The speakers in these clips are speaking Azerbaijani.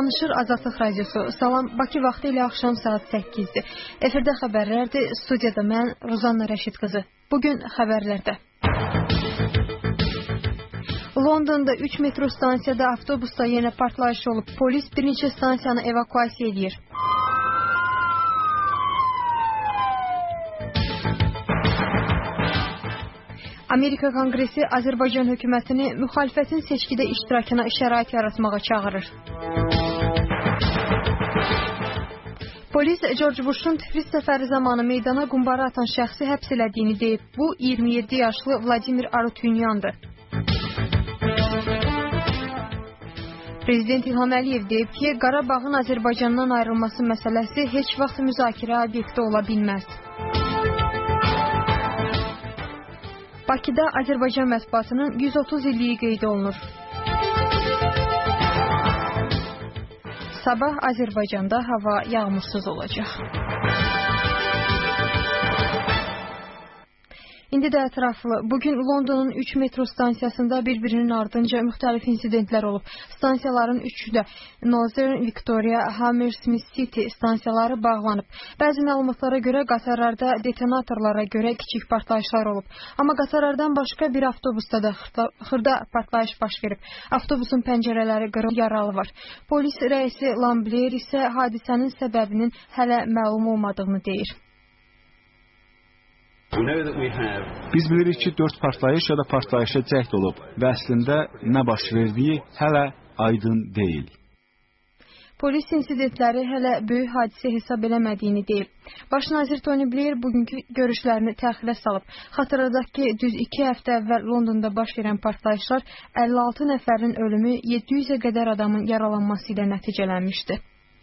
Danışır Azadlıq Radiosu. Salam, Bakı vaxtı ilə axşam saat 8-dir. Efirdə xəbərlərdir. Studiyada mən, Rozanna Rəşid qızı. Bugün xəbərlərdə. Londonda 3 metro stansiyada avtobusda yenə partlayış olub. Polis bir neçə stansiyanı evakuasiya edir. Amerika Konqresi Azərbaycan hökumətini müxalifətin seçkidə iştirakına şərait yaratmağa çağırır. Polis George Bush'un Tiflis səfəri zamanı meydana qumbara atan şəxsi həbs elədiyini deyib. Bu 27 yaşlı Vladimir Arutyunyandır. Prezident İlham Əliyev deyib ki, Qarabağın Azərbaycandan ayrılması məsələsi heç vaxt müzakirə obyekti ola bilməz. Bakıda Azərbaycan mətbuatının 130 illiyi qeyd olunur. Sabah Azərbaycanda hava yağmursuz olacaq. İndi də ətraflı. Bugün Londonun 3 metro stansiyasında bir-birinin ardınca müxtəlif insidentlər olub. Stansiyaların üçü də Northern Victoria, Hammersmith City stansiyaları bağlanıb. Bəzi məlumatlara görə qatarlarda detonatorlara görə kiçik partlayışlar olub. Amma qatarlardan başqa bir avtobusda da xırda partlayış baş verib. Avtobusun pəncərələri qırılıb, yaralı var. Polis rəisi Lambler isə hadisənin səbəbinin hələ məlum olmadığını deyir. Biz bilirik ki, 4 partlayış ya da partlayışa cəhd olub və əslində nə baş verdiyi hələ aydın deyil. Polis insidentləri hələ böyük hadisə hesab eləmədiyini deyib. Baş nazir Tony Blair bugünkü görüşlərini təxirə salıb. Xatırladaq ki, düz 2 həftə əvvəl Londonda baş verən partlayışlar 56 nəfərin ölümü, 700-ə qədər adamın yaralanması ilə nəticələnmişdi.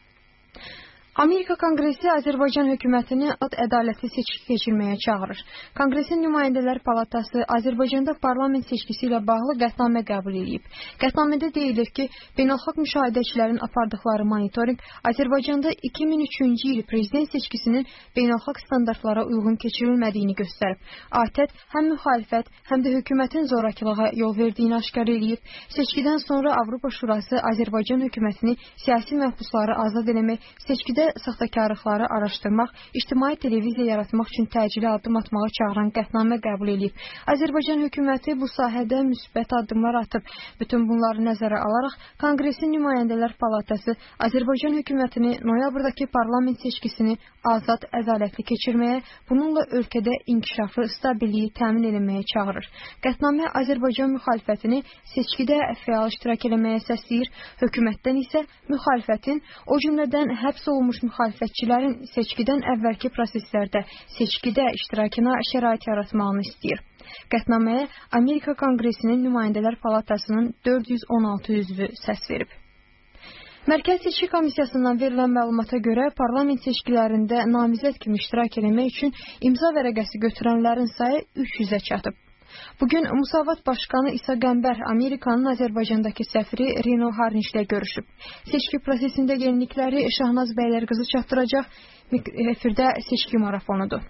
Amerika Konqresi Azərbaycan hökumətini ədalətli seçki keçirməyə çağırır. Konqresin nümayəndələr palatası Azərbaycanda parlament seçkisi ilə bağlı qətnamə qəbul edib. Qətnamədə deyilir ki, beynəlxalq müşahidəçilərin apardıqları monitorinq Azərbaycanda 2003-cü il prezident seçkisinin beynəlxalq standartlara uyğun keçirilmədiyini göstərib. ATƏT həm müxalifət, həm də hökumətin zorakılığa yol verdiyini aşkar edib. Seçkidən sonra Avropa Şurası Azərbaycan hökumətini siyasi məhbusları azad eləmək, seçkidə saxtakarlıqları araşdırmaq, ictimai televiziya yaratmaq üçün təcili addım atmağa çağıran qətnamə qəbul edib. Azərbaycan hökuməti bu sahədə müsbət addımlar atıb. Bütün bunları nəzərə alaraq, Konqresin nümayəndələr palatası Azərbaycan hökumətini noyabrdakı parlament seçkisini azad, ədalətli keçirməyə, bununla ölkədə inkişafı, stabilliyi təmin etməyə çağırır. Qətnamə Azərbaycan müxalifətini seçkidə fəal iştirak etməyə səsləyir, hökumətdən isə müxalifətin, o cümlədən həbs olmuş müxalifətçilərin seçkidən əvvəlki proseslərdə seçkidə iştirakına şərait yaratmağını istəyir. Qətnaməyə Amerika Konqresinin nümayəndələr palatasının 416 üzvü səs verib. Mərkəz Seçki Komissiyasından verilən məlumata görə parlament seçkilərində namizəd kimi iştirak etmək üçün imza vərəqəsi götürənlərin sayı 300-ə çatıb. Bugün Musavat Başkanı İsa Qəmbər Amerikanın Azərbaycandakı səfiri Rino Harnişlə görüşüb. Seçki prosesində yenilikləri Şahnaz Bəylər qızı çatdıracaq. Efirdə seçki marafonudur.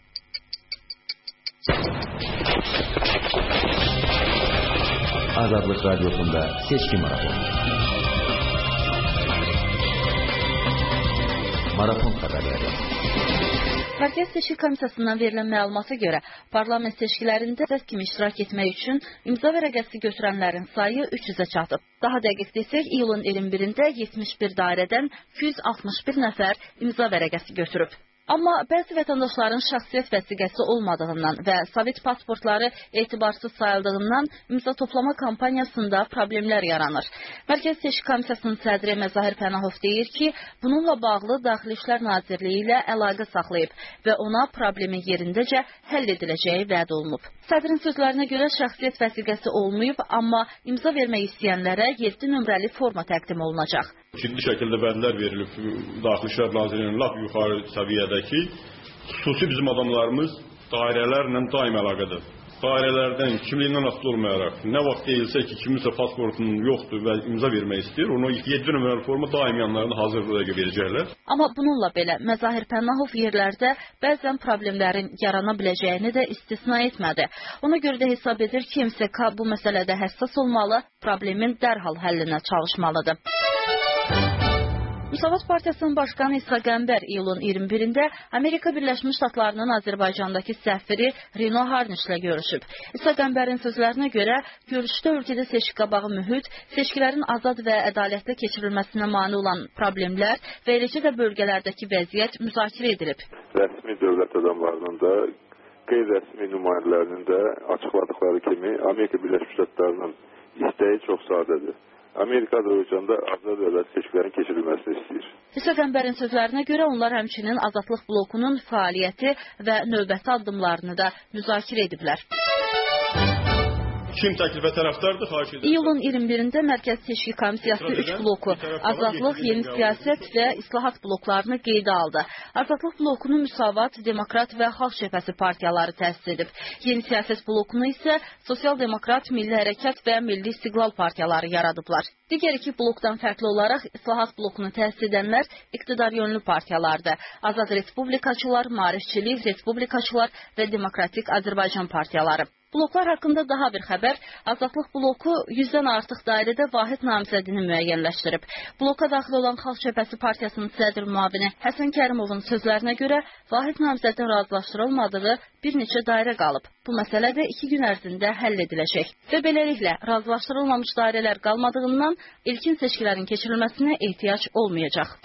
Azadlıq Radiosunda seçki marafonu. Marafon xəbərləri. Mərkəz Seçki Komissiyasından verilən məlumata görə parlament seçkilərində namizəd kimi iştirak etmək üçün imza vərəqəsi götürənlərin sayı 300-ə çatıb. Daha dəqiq desək, iyulun 21-də 71 dairədən 261 nəfər imza vərəqəsi götürüb. Amma bəzi vətəndaşların şəxsiyyət vəsiqəsi olmadığından və sovet pasportları etibarsız sayıldığından imza toplama kampaniyasında problemlər yaranır. Mərkəz Seçki Komissiyasının sədri Məzahir Pənahov deyir ki, bununla bağlı Daxili İşlər Nazirliyi ilə əlaqə saxlayıb və ona problemin yerindəcə həll ediləcəyi vəd olunub. Sədrin sözlərinə görə şəxsiyyət vəsiqəsi olmayıb, amma imza vermək istəyənlərə 7 nömrəli forma təqdim olunacaq. Ciddi şəkildə vədlər verilib Daxili İşlər Nazirliyinin lap yuxarı səviyyədəki xüsusi bizim adamlarımız dairələrlə daim əlaqədir. Dairələrdən kimliyindən asılı olmayaraq nə vaxt deyilsə ki, kiminsə pasportunun yoxdur və imza vermək istəyir, onu 7 nömrəli forma daim yanlarında hazır verəcəklər. Amma bununla belə Məzahir Pənahov yerlərdə bəzən problemlərin yarana biləcəyini də istisna etmədi. Ona görə də hesab edir ki, MSK bu məsələdə həssas olmalı, problemin dərhal həllinə çalışmalıdır. Müsavat Partiyasının başqanı İsa Qəmbər iyulun 21-də Amerika Birləşmiş Ştatlarının Azərbaycandakı səfiri Rino Harnişlə görüşüb. İsa Qəmbərin sözlərinə görə görüşdə ölkədə seçki qabağı mühit, seçkilərin azad və ədalətli keçirilməsinə mane olan problemlər və eləcə də bölgələrdəki vəziyyət müzakirə edilib. Rəsmi dövlət adamlarının da, qeyri-rəsmi nümayəndələrinin də açıqladıqları kimi Amerika Birləşmiş Ştatlarının istəyi çox sadədir. Amerika Azərbaycanda azad və seçkilərin keçirilməsini istəyir. İsa Qəmbərin sözlərinə görə onlar həmçinin Azadlıq blokunun fəaliyyəti və növbəti addımlarını da müzakirə ediblər. Kim təklifə tərəfdardır? Xahiş edirəm. İyulun 21-də Mərkəzi Seçki Komissiyası 3 bloku, Azadlıq, Yeni Siyasət və İslahat bloklarını qeydə aldı. Azadlıq blokunu Müsavat, Demokrat və Xalq Cəbhəsi partiyaları təsis edib. Yeni Siyasət blokunu isə Sosial Demokrat, Milli Hərəkat və Milli İstiqlal partiyaları yaradıblar. Digər iki blokdan fərqli olaraq İslahat blokunu təsis edənlər iqtidar yönlü partiyalardır. Azad Respublikaçılar, Maarifçilik, Respublikaçılar və Demokratik Azərbaycan partiyaları. Bloklar haqqında daha bir xəbər, Azadlıq bloku 100-dən artıq dairədə vahid namizədini müəyyənləşdirib. Bloka daxil olan Xalq Cəbhəsi partiyasının sədr müavini Həsən Kərimovun sözlərinə görə vahid namizədin razılaşdırılmadığı bir neçə dairə qalıb. Bu məsələ də 2 gün ərzində həll ediləcək. Və beləliklə, razılaşdırılmamış dairələr qalmadığından ilkin seçkilərin keçirilməsinə ehtiyac olmayacaq.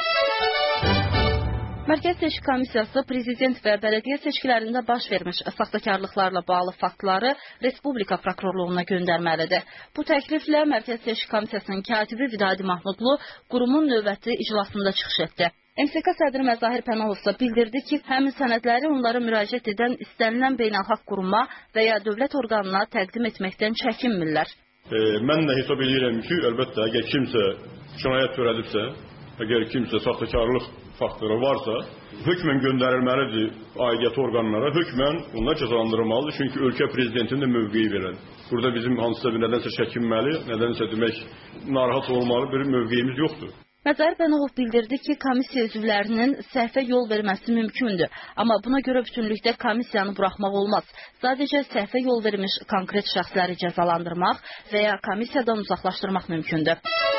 Mərkəzi Seçki Komissiyası prezident və bələdiyyə seçkilərində baş vermiş saxtakarlıqlarla bağlı faktları Respublika prokurorluğuna göndərməlidir. Bu təkliflə Mərkəzi Seçki Komissiyasının katibi Vidadi Mahmudlu qurumun növbəti iclasında çıxış etdi. MSK sədri Məzahir Pənahov isə bildirdi ki, həmin sənədləri onlara müraciət edən istənilən beynəlxalq quruma və ya dövlət orqanına təqdim etməkdən çəkinmirlər. Mən də hesab edirəm ki, əlbəttə, əgər kimsə cinayət törədibsə, əgər kimsə saxtakarlıq faktları varsa, hökmən göndərilməlidir aidiyyət orqanlara, hökmən onlar cəzalandırılmalıdır. Çünki ölkə prezidentinin də mövqeyi belədir. Burada bizim hansısa bir nədənsə çəkinməli, nədənsə demək narahat olmalı bir mövqeyimiz yoxdur. Məzahir Pənahov bildirdi ki, komissiya üzvlərinin səhvə yol verməsi mümkündür. Amma buna görə bütünlükdə komissiyanı buraxmaq olmaz. Sadəcə səhvə yol vermiş konkret şəxsləri cəzalandırmaq və ya komissiyadan uzaqlaşdırmaq mümkündür.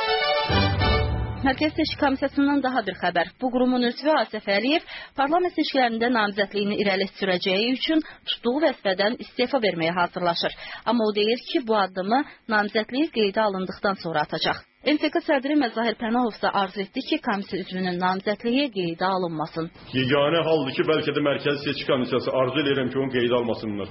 Mərkəzi Seçki Komissiyasından daha bir xəbər. Bu qurumun üzvü Asif Əliyev parlament seçkilərində namizədliyini irəli sürəcəyi üçün tutduğu vəzifədən istefa verməyə hazırlaşır. Amma o deyir ki, bu addımı namizədliyi qeydə alındıqdan sonra atacaq. MSK sədri Məzahir Pənahov isə arzu etdi ki, komissiya üzvünün namizədliyi qeydə alınmasın. Yeganə haldır ki, bəlkə də Mərkəzi Seçki Komissiyası arzu edirəm ki, onu qeydə almasınlar.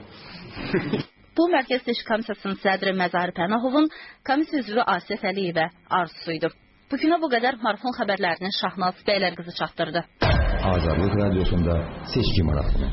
Bu Mərkəzi Seçki Komissiyasının sədri Məzahir Pənahovun komissiya üzvü Asif Əliyevə arzusuydu. Bugünə bu qədər marafon xəbərlərinin Şahnaz Bəylər qızı çatdırdı. Azadlıq Radiosunda seçki marafonu.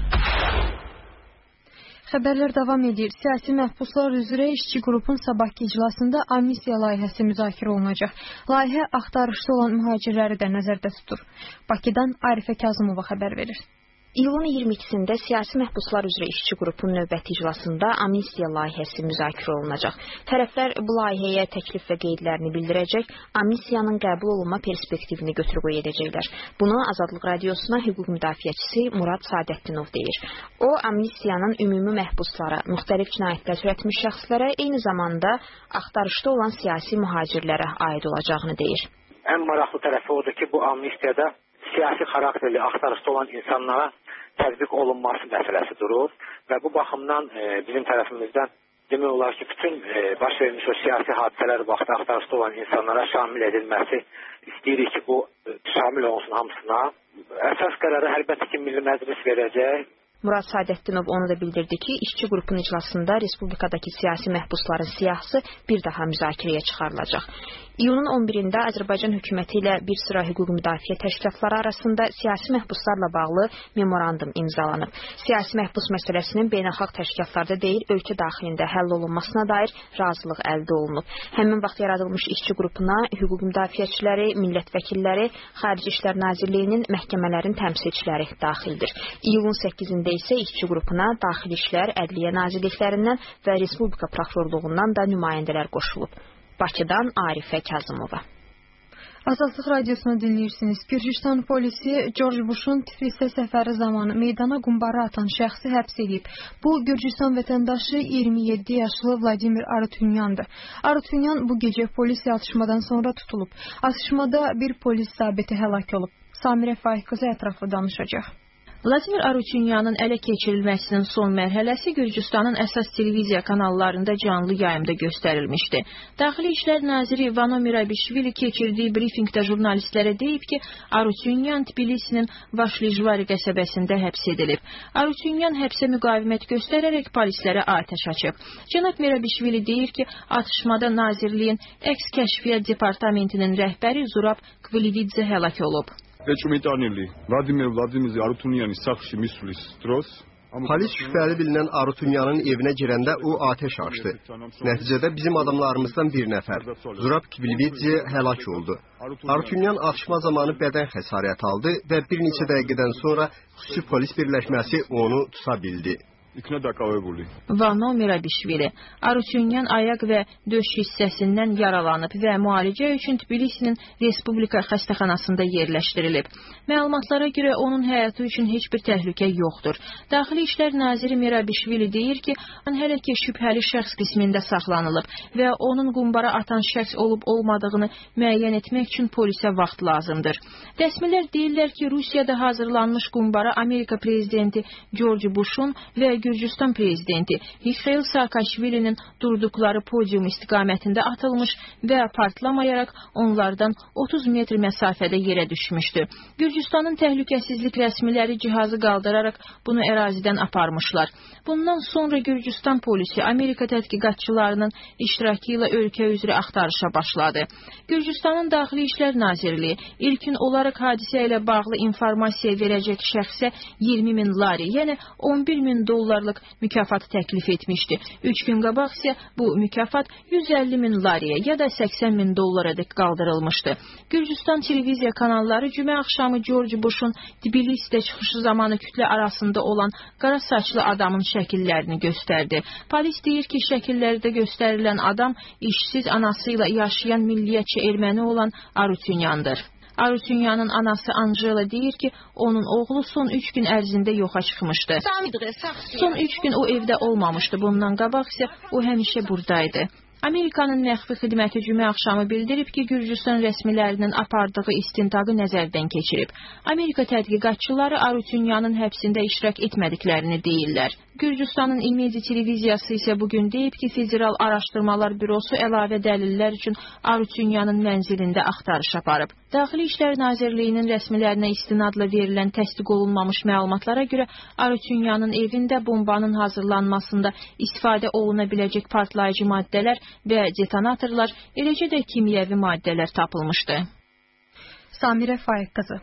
Xəbərlər davam edir. Siyasi məhbuslar üzrə işçi qrupun sabahki iclasında amnistiya layihəsi müzakirə olunacaq. Layihə axtarışda olan mühacirləri də nəzərdə tutur. Bakıdan Arifə Kazımova xəbər verir. İyulun 22-sində siyasi məhbuslar üzrə işçi qrupun növbəti iclasında amnistiya layihəsi müzakirə olunacaq. Tərəflər bu layihəyə təklif və qeydlərini bildirəcək, amnistiyanın qəbul olunma perspektivini götür-qoy edəcəklər. Bunu Azadlıq Radiosuna hüquq müdafiəçisi Murad Sadətdinov deyir. O, amnistiyanın ümumi məhbuslara, müxtəlif cinayətlər törətmiş şəxslərə, eyni zamanda axtarışda olan siyasi mühacirlərə aid olacağını deyir. Ən maraqlı tərəfi odur ki, bu amnistiyada siyasi xarakterli axtarışda olan insanlara tətbiq olunması məsələsi durur və bu baxımdan bizim tərəfimizdən demək olar ki, bütün baş vermiş o siyasi hadisələr vaxtı axtarışda olan insanlara şamil edilməsi istəyirik ki, bu şamil olsun hamısına. Əsas qərarı əlbəttə ki, Milli Məclis verəcək. Murad Sadətdinov onu da bildirdi ki, işçi qrupun iclasında Respublikadakı siyasi məhbusların siyahısı bir daha müzakirəyə çıxarılacaq. İyunun 11-də Azərbaycan hökuməti ilə bir sıra hüquq müdafiə təşkilatları arasında siyasi məhbuslarla bağlı memorandum imzalanıb. Siyasi məhbus məsələsinin beynəlxalq təşkilatlarda deyil, ölkə daxilində həll olunmasına dair razılıq əldə olunub. Həmin vaxt yaradılmış işçi qrupuna hüquq müdafiəçiləri, millət vəkilləri, Xarici İşlər Nazirliyinin, məhkəmələrin təmsilçiləri daxildir. İyulun 8-də isə işçi qrupuna Daxili İşlər, Ədliyyə Nazirliklərindən və Respublika Prokurorluğundan da nümayəndələr qoşulub. Bakıdan Arifə Kazımova. Azadlıq radiosunu dinləyirsiniz. Gürcüstan polisi George Bush'un Tiflisə səfəri zamanı meydana qumbara atan şəxsi həbs edib. Bu, Gürcüstan vətəndaşı 27 yaşlı Vladimir Arutunyandır. Arutunyan bu gecə polis atışmadan sonra tutulub. Atışmada bir polis zabiti həlak olub. Samirə Faiq qızı ətraflı danışacaq. Vladimir Arutunyanın ələ keçirilməsinin son mərhələsi Gürcüstanın əsas televiziya kanallarında canlı yayımda göstərilmişdi. Daxili İşlər naziri Vano Mirabishvili keçirdiyi brifinqdə jurnalistlərə deyib ki, Arutunyan Tbilisinin Vaşlijvari qəsəbəsində həbs edilib. Arutunyan həbsə müqavimət göstərərək polislərə atəş açıb. Cənab Mirabishvili deyir ki, atışmada nazirliyin əks-kəşfiyyat departamentinin rəhbəri Zurab Kvilividze həlak olub. Vladimir Arutunyanın saxşı mislis dros. Polis şübhəli bilinən Arutunyanın evinə girəndə o atəş açdı. Nəticədə bizim adamlarımızdan bir nəfər, Zurab Kvilividze həlak oldu. Arutunyan atışma zamanı bədən xəsarət aldı və bir neçə dəqiqədən sonra xüsusi polis birləşməsi onu tuta bildi. Vano Mirabishvili, Arutunyan ayaq və döş hissəsindən yaralanıb və müalicə üçün Tbilisinin Respublika xəstəxanasında yerləşdirilib. Məlumatlara görə onun həyatı üçün heç bir təhlükə yoxdur. Daxili İşlər naziri Mirabishvili deyir ki, hələ ki şübhəli şəxs qismində saxlanılıb və onun qumbara atan şəxs olub-olmadığını müəyyən etmək üçün polisə vaxt lazımdır. Rəsmilər deyirlər ki, Rusiyada hazırlanmış qumbara Amerika prezidenti George Bush'un və Gürcüstan prezidenti Mikhail Saakashvilinin durduqları podium istiqamətində atılmış və partlamayaraq onlardan 30 metr məsafədə yerə düşmüşdü. Gürcüstanın təhlükəsizlik rəsmiləri cihazı qaldıraraq bunu ərazidən aparmışlar. Bundan sonra Gürcüstan polisi Amerika tədqiqatçılarının iştirakı ilə ölkə üzrə axtarışa başladı. Gürcüstanın Daxili İşlər Nazirliyi ilkin olaraq hadisə ilə bağlı informasiya verəcək şəxsə 20 min lari, yəni 11 min dollarlıq mükafat təklif etmişdi. 3 gün qabaq isə bu mükafat 150 min lariyə ya da 80 min dollara dək qaldırılmışdı. Gürcüstan televiziya kanalları cümə axşamı George Bush'un Tbilisidə çıxışı zamanı kütlə arasında olan qara saçlı adamın şəkillərini göstərdi. Polis deyir ki, şəkillərdə göstərilən adam işsiz anası ilə yaşayan milliyyətçi erməni olan Arutunyandır. Arutunyanın anası Angela deyir ki, onun oğlu son 3 gün ərzində yoxa çıxmışdı. Son 3 gün o evdə olmamışdı. Bundan qabaq isə o həmişə buradaydı. Amerikanın məxfi xidməti cümə axşamı bildirib ki, Gürcüstan rəsmilərinin apardığı istintaqı nəzərdən keçirib. Amerika tədqiqatçıları Arutunyanın həbsində iştirak etmədiklərini deyirlər. Gürcüstanın İlmezi televiziyası isə bugün deyib ki, Federal Araşdırmalar Bürosu əlavə dəlillər üçün Arutunyanın mənzilində axtarış aparıb. Daxili İşlər Nazirliyinin rəsmilərinə istinadla verilən təsdiq olunmamış məlumatlara görə Arutunyanın evində bombanın hazırlanmasında istifadə oluna biləcək partlayıcı maddələr və detonatorlar, eləcə də kimyəvi maddələr tapılmışdı. Samirə Faiq qızı.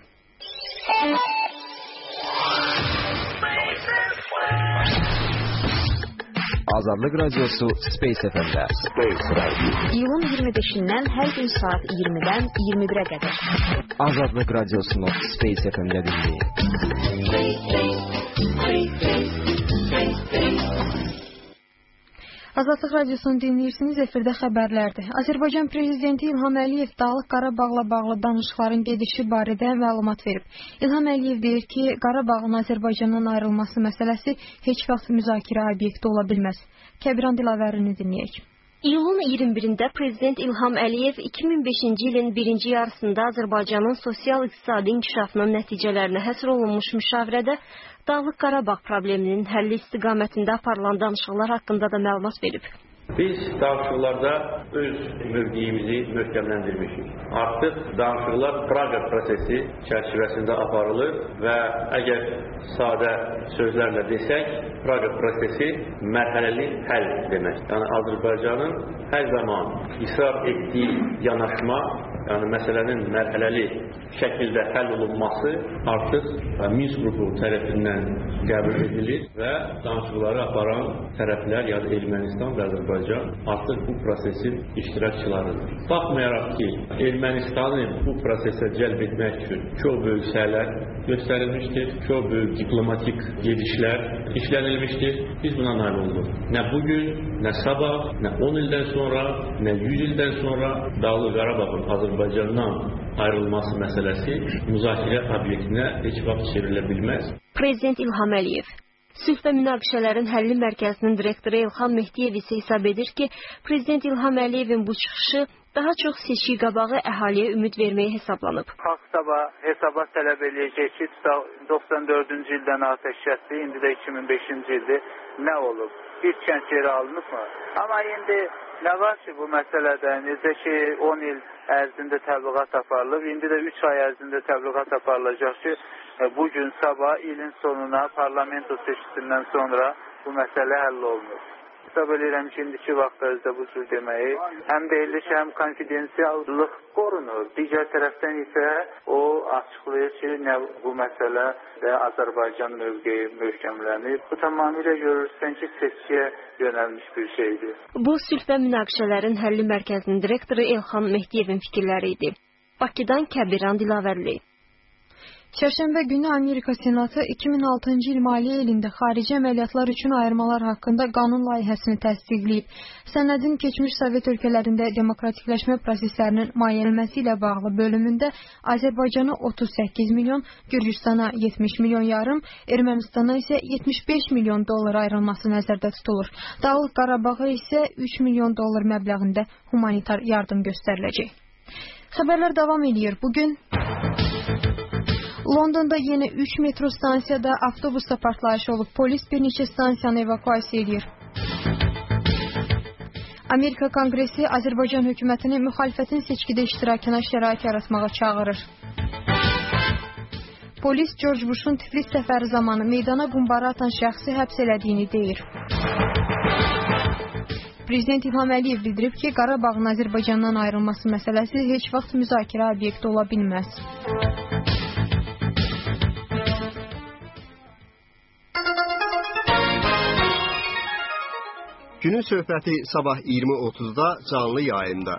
Azadlıq Radiosu Space FM-də. İyulun 25-dən hər gün saat 20-dən 21-ə qədər. Azadlıq Radiosunu Space FM-də dinləyin. Azadlıq radiosunu dinləyirsiniz, efirdə xəbərlərdir. Azərbaycan prezidenti İlham Əliyev Dağlıq Qarabağla bağlı danışıqların gedişi barədə məlumat verib. İlham Əliyev deyir ki, Qarabağın Azərbaycandan ayrılması məsələsi heç vaxt müzakirə obyekti ola bilməz. Kəbiran Dilavərini dinləyək. İyulun 21-də Prezident İlham Əliyev 2005-ci ilin birinci yarısında Azərbaycanın sosial-iqtisadi inkişafının nəticələrinə həsr olunmuş müşavirədə Dağlıq Qarabağ probleminin həlli istiqamətində aparılan danışıqlar haqqında da məlumat verib. Biz danışıqlarda öz mövqeyimizi möhkəmləndirmişik. Artıq danışıqlar Praqa prosesi çərçivəsində aparılır və əgər sadə sözlərlə desək, Praqa prosesi mərhələli həll demək. Yəni Azərbaycanın hər zaman israr etdiyi yanaşma, yəni məsələnin mərhələli şəkildə həll olunması artıq Minsk qrupu tərəfindən qəbul edilir və danışıqları aparan tərəflər, yəni Ermənistan və Azərbaycan artıq bu prosesin iştirakçılarıdır. Baxmayaraq ki, Ermənistanı bu prosesə cəlb etmək üçün çox böyük səylər gösterilmiştir. Çok büyük diplomatik gelişler işlenilmiştir. Biz buna nail olduk. Ne bugün, ne sabah, ne 10 ilden sonra, ne 100 ilden sonra Dağlı Qarabağın Azərbaycandan ayrılması meselesi müzakere obyektine hiç vakit çevrilebilmez. Prezident İlham Əliyev Sülh və münaqişələrin həlli mərkəzinin direktoru Elxan Mehdiyev isə hesab edir ki, Prezident İlham Əliyevin bu çıxışı daha çox seçki qabağı əhaliyə ümid verməyə hesablanıb. Xalq hesaba tələb eləyəcək ki, 94-cü ildən atəşkəsdir, indi də 2005-ci ildir. Nə olub? Bir kənd yeri alınıbmı? Amma indi nə var ki bu məsələdə? Necə ki 10 il ərzində təbliğat aparılıb, indi də 3 ay ərzində təbliğat aparılacaq ki, bugün sabah ilin sonuna parlamento seçkisindən sonra bu məsələ həll olunur. Hesab edirəm ki, indiki vaxtlarımızda bu cür deməyi həm deyilir ki, həm konfidensiallıq qorunur. Digər tərəfdən isə o açıqlayır ki, bu məsələ və Azərbaycan mövqeyi möhkəmlənir. Bu tamamilə görürsən ki, seçkiyə yönəlmiş bir şeydir. Bu sülh və münaqişələrin həlli mərkəzinin direktoru Elxan Mehdiyevin fikirləri idi. Bakıdan Kəbiran Dilavərli. Çərşənbə günü Amerika Senatı 2006-cı il maliyyə ilində xarici əməliyyatlar üçün ayırmalar haqqında qanun layihəsini təsdiqləyib. Sənədin keçmiş Sovet ölkələrində demokratikləşmə proseslərinin maiyəlməsi ilə bağlı bölümündə Azərbaycana 38 milyon, Gürcüstana 70 milyon yarım, Ermənistana isə 75 milyon dollar ayrılması nəzərdə tutulur. Dağlıq Qarabağa isə 3 milyon dollar məbləğində humanitar yardım göstəriləcək. Xəbərlər davam edir. Bugün Londonda yenə 3 metro stansiyada avtobusda partlayış olub. Polis bir neçə stansiyanı evakuasiya edir. Amerika Konqresi Azərbaycan hökumətini müxalifətin seçkidə iştirakına şərait yaratmağa çağırır. Polis George Bush'un Tiflis səfəri zamanı meydana qumbara atan şəxsi həbs elədiyini deyir. Prezident İlham Əliyev bildirib ki, Qarabağın Azərbaycandan ayrılması məsələsi heç vaxt müzakirə obyekti ola bilməz. Günün söhbəti sabah 20:30-da canlı yayında.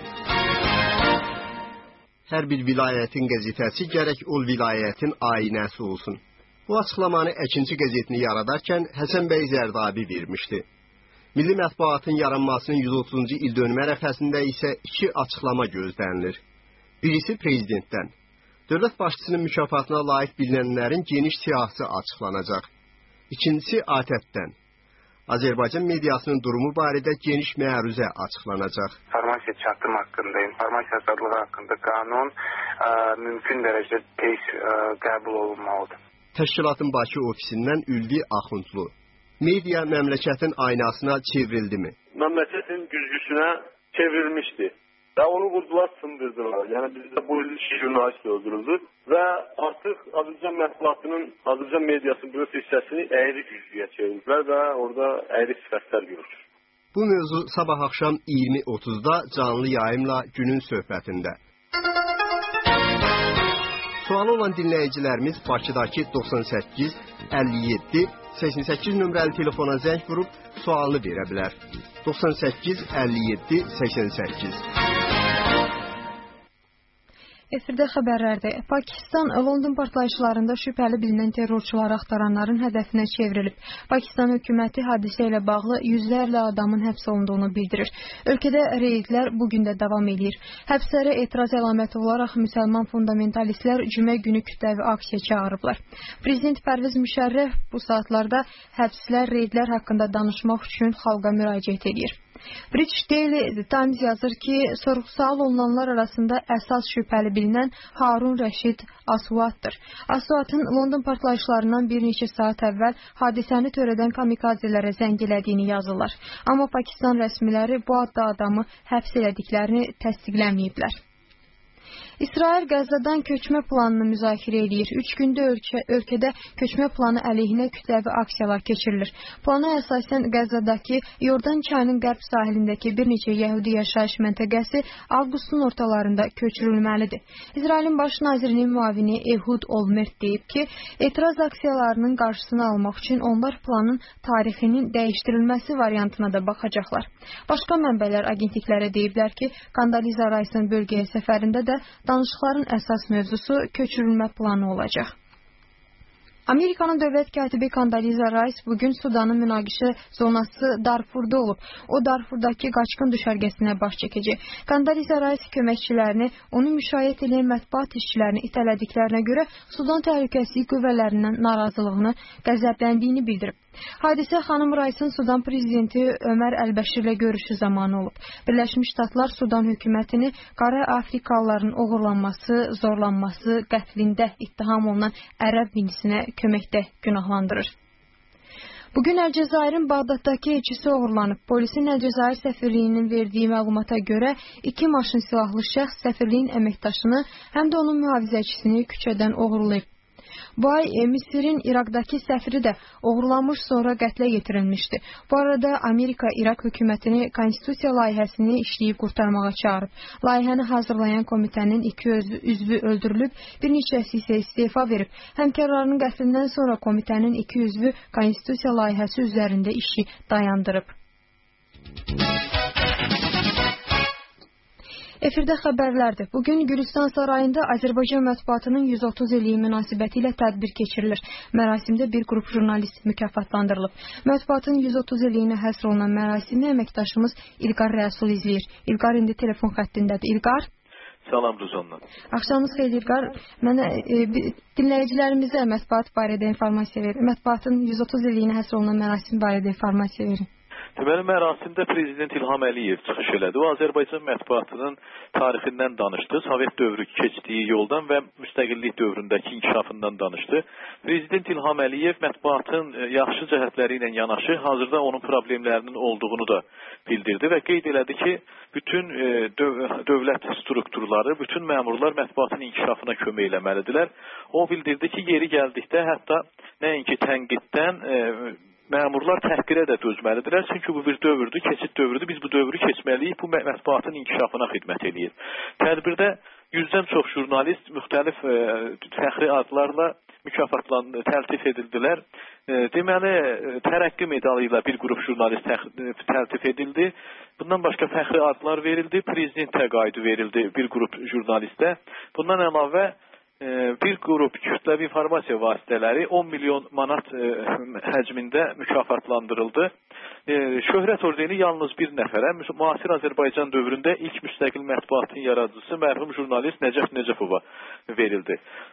Hər bir vilayətin qəzetəsi gərək o vilayətin ayinəsi olsun. Bu açıqlamanı Əkinçi qəzetini yaradarkən Həsən bəy Zərdabi vermişdi. Milli mətbuatın yaranmasının 130-cu il dönümü ərəfəsində isə 2 açıqlama gözlənilir. Birisi prezidentdən. Dövlət başçısının mükafatına layiq bilinənlərin geniş siyahısı açıqlanacaq. İkincisi ATƏT-dən. Azərbaycan mediasının durumu barədə geniş məruzə açıqlanacaq. İnformasiya çatım haqqında, informasiya azadlığı haqqında qanun mümkün dərəcədə tez qəbul olunmalıdır. Təşkilatın Bakı ofisindən Ülvi Axundlu. Media məmləkətin aynasına çevrildimi? Məmləkətin güzgüsünə çevrilmişdi. Və onu vurdular, sındırdılar. Yəni bizdə bu il jurnalist öldürüldü və artıq Azərbaycan mətbuatının, Azərbaycan mediasının böyük hissəsini əyri güzgüyə çevirdilər və orada əyri sifətlər görülür. Bu mövzu sabah axşam 20:30-da canlı yayımla günün söhbətində. Sualı olan dinləyicilərimiz Bakıdakı 98 57 88 nömrəli telefona zəng vurub sualını verə bilər. 98 57 88. Efirdə xəbərlərdir. Pakistan London partlayışlarında şübhəli bilinən terrorçuları axtaranların hədəfinə çevrilib. Pakistan hökuməti hadisə ilə bağlı yüzlərlə adamın həbs olunduğunu bildirir. Ölkədə reydlər bugün də davam edir. Həbslərə etiraz əlaməti olaraq müsəlman fundamentalistlər cümə günü kütləvi aksiya çağırıblar. Prezident Pərviz Müşərrəf bu saatlarda həbslər, reydlər haqqında danışmaq üçün xalqa müraciət edir. British Daily Times yazır ki, sorğu-sual olunanlar arasında əsas şübhəli bilinən Harun Rəşid Asvatdır. Asvatın London partlayışlarından bir neçə saat əvvəl hadisəni törədən kamikazelərə zəng elədiyini yazırlar. Amma Pakistan rəsmiləri bu adda adamı həbs elədiklərini təsdiqləməyiblər. İsrail Qəzzadan köçmə planını müzakirə edir. 3 gündə ölkədə köçmə planı əleyhinə kütləvi aksiyalar keçirilir. Plana əsasən Qəzzadakı Yordan çayının qərb sahilindəki bir neçə Yəhudi yaşayış məntəqəsi avqustun ortalarında köçürülməlidir. İsrailin baş nazirinin müavini Ehud Olmert deyib ki, etiraz aksiyalarının qarşısını almaq üçün onlar planın tarixinin dəyişdirilməsi variantına da baxacaqlar. Başqa mənbələr agentliklərə deyiblər ki, Kandaliza Rayson bölgəyə səfərində də danışıqların əsas mövzusu köçürülmə planı olacaq. Amerikanın dövlət katibi Condoleezza Rice bugün Sudanın münaqişə zonası Darfurda olub. O Darfurdakı qaçqın düşərgəsinə baş çəkəcək. Condoleezza Rice köməkçilərini, onu müşayiət edən mətbuat işçilərini itələdiklərinə görə Sudan Təhlükəsizlik qüvvələrindən narazılığını, qəzəbləndiyini bildirib. Hadisə xanım Rice'ın Sudan prezidenti Ömər Əl-Bəşir ilə görüşü zamanı olub. Birləşmiş Ştatlar Sudan hökumətini qara Afrikalıların oğurlanması, zorlanması, qətlində ittiham olunan ərəb millisinə köməkdə günahlandırır. Bugün Əlcəzairin Bağdaddakı elçisi oğurlanıb. Polisin Əlcəzair səfirliyinin verdiyi məlumata görə 2 maşın silahlı şəxs səfirliyin əməkdaşını, həm də onun mühafizəçisini küçədən oğurlayıb. Bu ay Misirin İraqdakı səfiri də oğurlanmış, sonra qətlə yetirilmişdi. Bu arada Amerika İraq hökumətini konstitusiya layihəsini işləyib qurtarmağa çağırıb. Layihəni hazırlayan komitənin 2 üzvü öldürülüb, bir neçəsi isə istefa verib. Həmkarlarının qətlindən sonra komitənin 2 üzvü konstitusiya layihəsi üzərində işi dayandırıb. Efirdə xəbərlərdir. Bugün Gülüstan Sarayında Azərbaycan mətbuatının 130 illiyi münasibəti ilə tədbir keçirilir. Mərasimdə bir qrup jurnalist mükafatlandırılıb. Mətbuatın 130 illiyinə həsr olunan mərasimi əməkdaşımız İlqar Rəsul izləyir. İlqar indi telefon xəttindədir. İlqar? Salam Ruzanla. Axşamınız xeyir İlqar. Mənə dinləyicilərimizə mətbuat barədə informasiya verin. Mətbuatın 130 illiyinə həsr olunan mərasim barədə informasiya verin. Deməli, mərasimdə Prezident İlham Əliyev çıxış elədi. O, Azərbaycan mətbuatının tarixindən danışdı, Sovet dövrü keçdiyi yoldan və müstəqillik dövründəki inkişafından danışdı. Prezident İlham Əliyev mətbuatın yaxşı cəhətləri ilə yanaşı, hazırda onun problemlərinin olduğunu da bildirdi və qeyd elədi ki, bütün dövlət strukturları, bütün məmurlar mətbuatın inkişafına kömək eləməlidirlər. O bildirdi ki, yeri gəldikdə hətta nəinki tənqiddən məmurlar təhqirə də dözməlidirlər. Çünki bu bir dövrdür, keçid dövrüdür. Biz bu dövrü keçməliyik. Bu mətbuatın inkişafına xidmət eləyir. Tədbirdə 100-dən çox jurnalist müxtəlif fəxri adlarla mükafatlandı, təltif edildilər. Deməli, tərəqqi medalı ilə bir qrup jurnalist təltif edildi. Bundan başqa fəxri adlar verildi. Prezident təqaüdü verildi bir qrup jurnalistə. Bundan əlavə bir qrup kütləvi informasiya vasitələri 10 milyon manat həcmində mükafatlandırıldı. Şöhrət ordeni yalnız bir nəfərə, müasir Azərbaycan dövründə ilk müstəqil mətbuatın yaradıcısı mərhum jurnalist Nəcəf Nəcəfova verildi.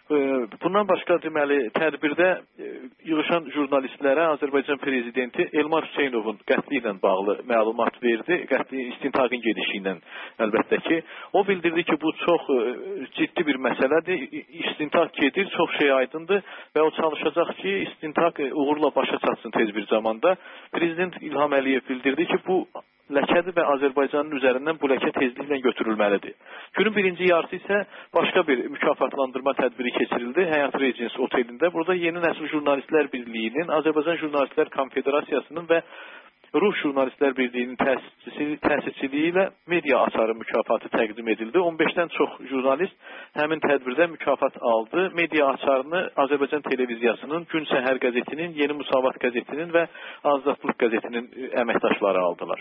Bundan başqa deməli tədbirdə yığışan jurnalistlərə Azərbaycan prezidenti Elmar Hüseynovun qətli ilə bağlı məlumat verdi. Qətli istintaqın gedişi ilə əlbəttə ki. O bildirdi ki, bu çox ciddi bir məsələdir. İstintaq gedir, çox şey aydındır və o çalışacaq ki, istintaq uğurla başa çatsın tez bir zamanda. Prezident İlham Əliyev bildirdi ki, bu ləkədir və Azərbaycanın üzərindən bu ləkə tezliklə götürülməlidir. Günün birinci yarısı isə başqa bir mükafatlandırma tədbiri keçirildi Həyat Regency otelində. Burada Yeni Nəsil Jurnalistlər Birliyinin, Azərbaycan Jurnalistlər Konfederasiyasının və Ruh Jurnalistlər Birliyinin təsisçiliyi ilə media açarı mükafatı təqdim edildi. 15-dən çox jurnalist həmin tədbirdə mükafat aldı. Media açarını Azərbaycan televiziyasının, Gün Səhər qəzetinin, Yeni Müsavat qəzetinin və Azadlıq qəzetinin əməkdaşları aldılar.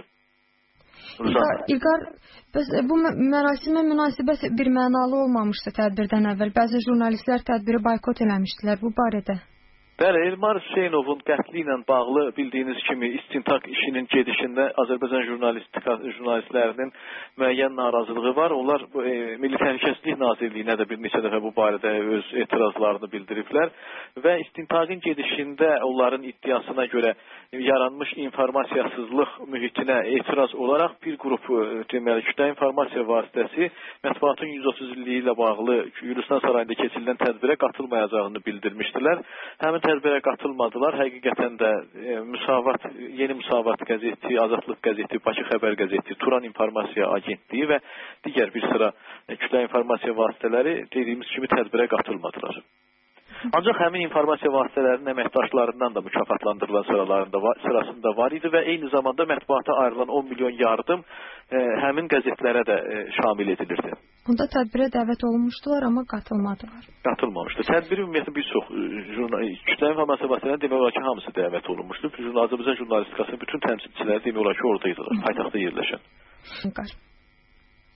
İlqar, bu mərasimə münasibət bir mənalı olmamışdı tədbirdən əvvəl. Bəzi jurnalistlər tədbiri boykot eləmişdilər bu barədə. Bəli, Elmar Hüseynovun qətli ilə bağlı bildiyiniz kimi istintaq işinin gedişində Azərbaycan jurnalistlərinin müəyyən narazılığı var. Onlar Milli Təhlükəsizlik Nazirliyinə də bir neçə dəfə bu barədə öz etirazlarını bildiriblər və istintaqın gedişində onların iddiasına görə yaranmış informasiyasızlıq mühitinə etiraz olaraq bir qrup deməli kütlə informasiya vasitəsi mətbuatın 130 illiyi ilə bağlı Gülüstan Sarayında keçirilən tədbirə qatılmayacağını bildirmişdilər. Həmin tədbirə qatılmadılar. Həqiqətən də Yeni Müsavat qəzeti, Azadlıq qəzeti, Bakı Xəbər qəzeti, Turan İnformasiya Agentliyi və digər bir sıra kütlə informasiya vasitələri dediyimiz kimi tədbirə qatılmadılar. Ancaq həmin informasiya vasitələrinin əməkdaşlarından da mükafatlandırılan sırasında var idi və eyni zamanda mətbuata ayrılan 10 milyon yardım həmin qəzetlərə də şamil edilirdi. Bunda tədbirə dəvət olunmuşdular, amma qatılmadılar. Qatılmamışdı. Tədbiri ümumiyyətlə bir çox kütlə informasiya vasitələrinin demək olar ki, hamısı dəvət olunmuşdu. Azərbaycan jurnalistikasının bütün təmsilçiləri demək olar ki, oradaydılar, paytaxtda yerləşən.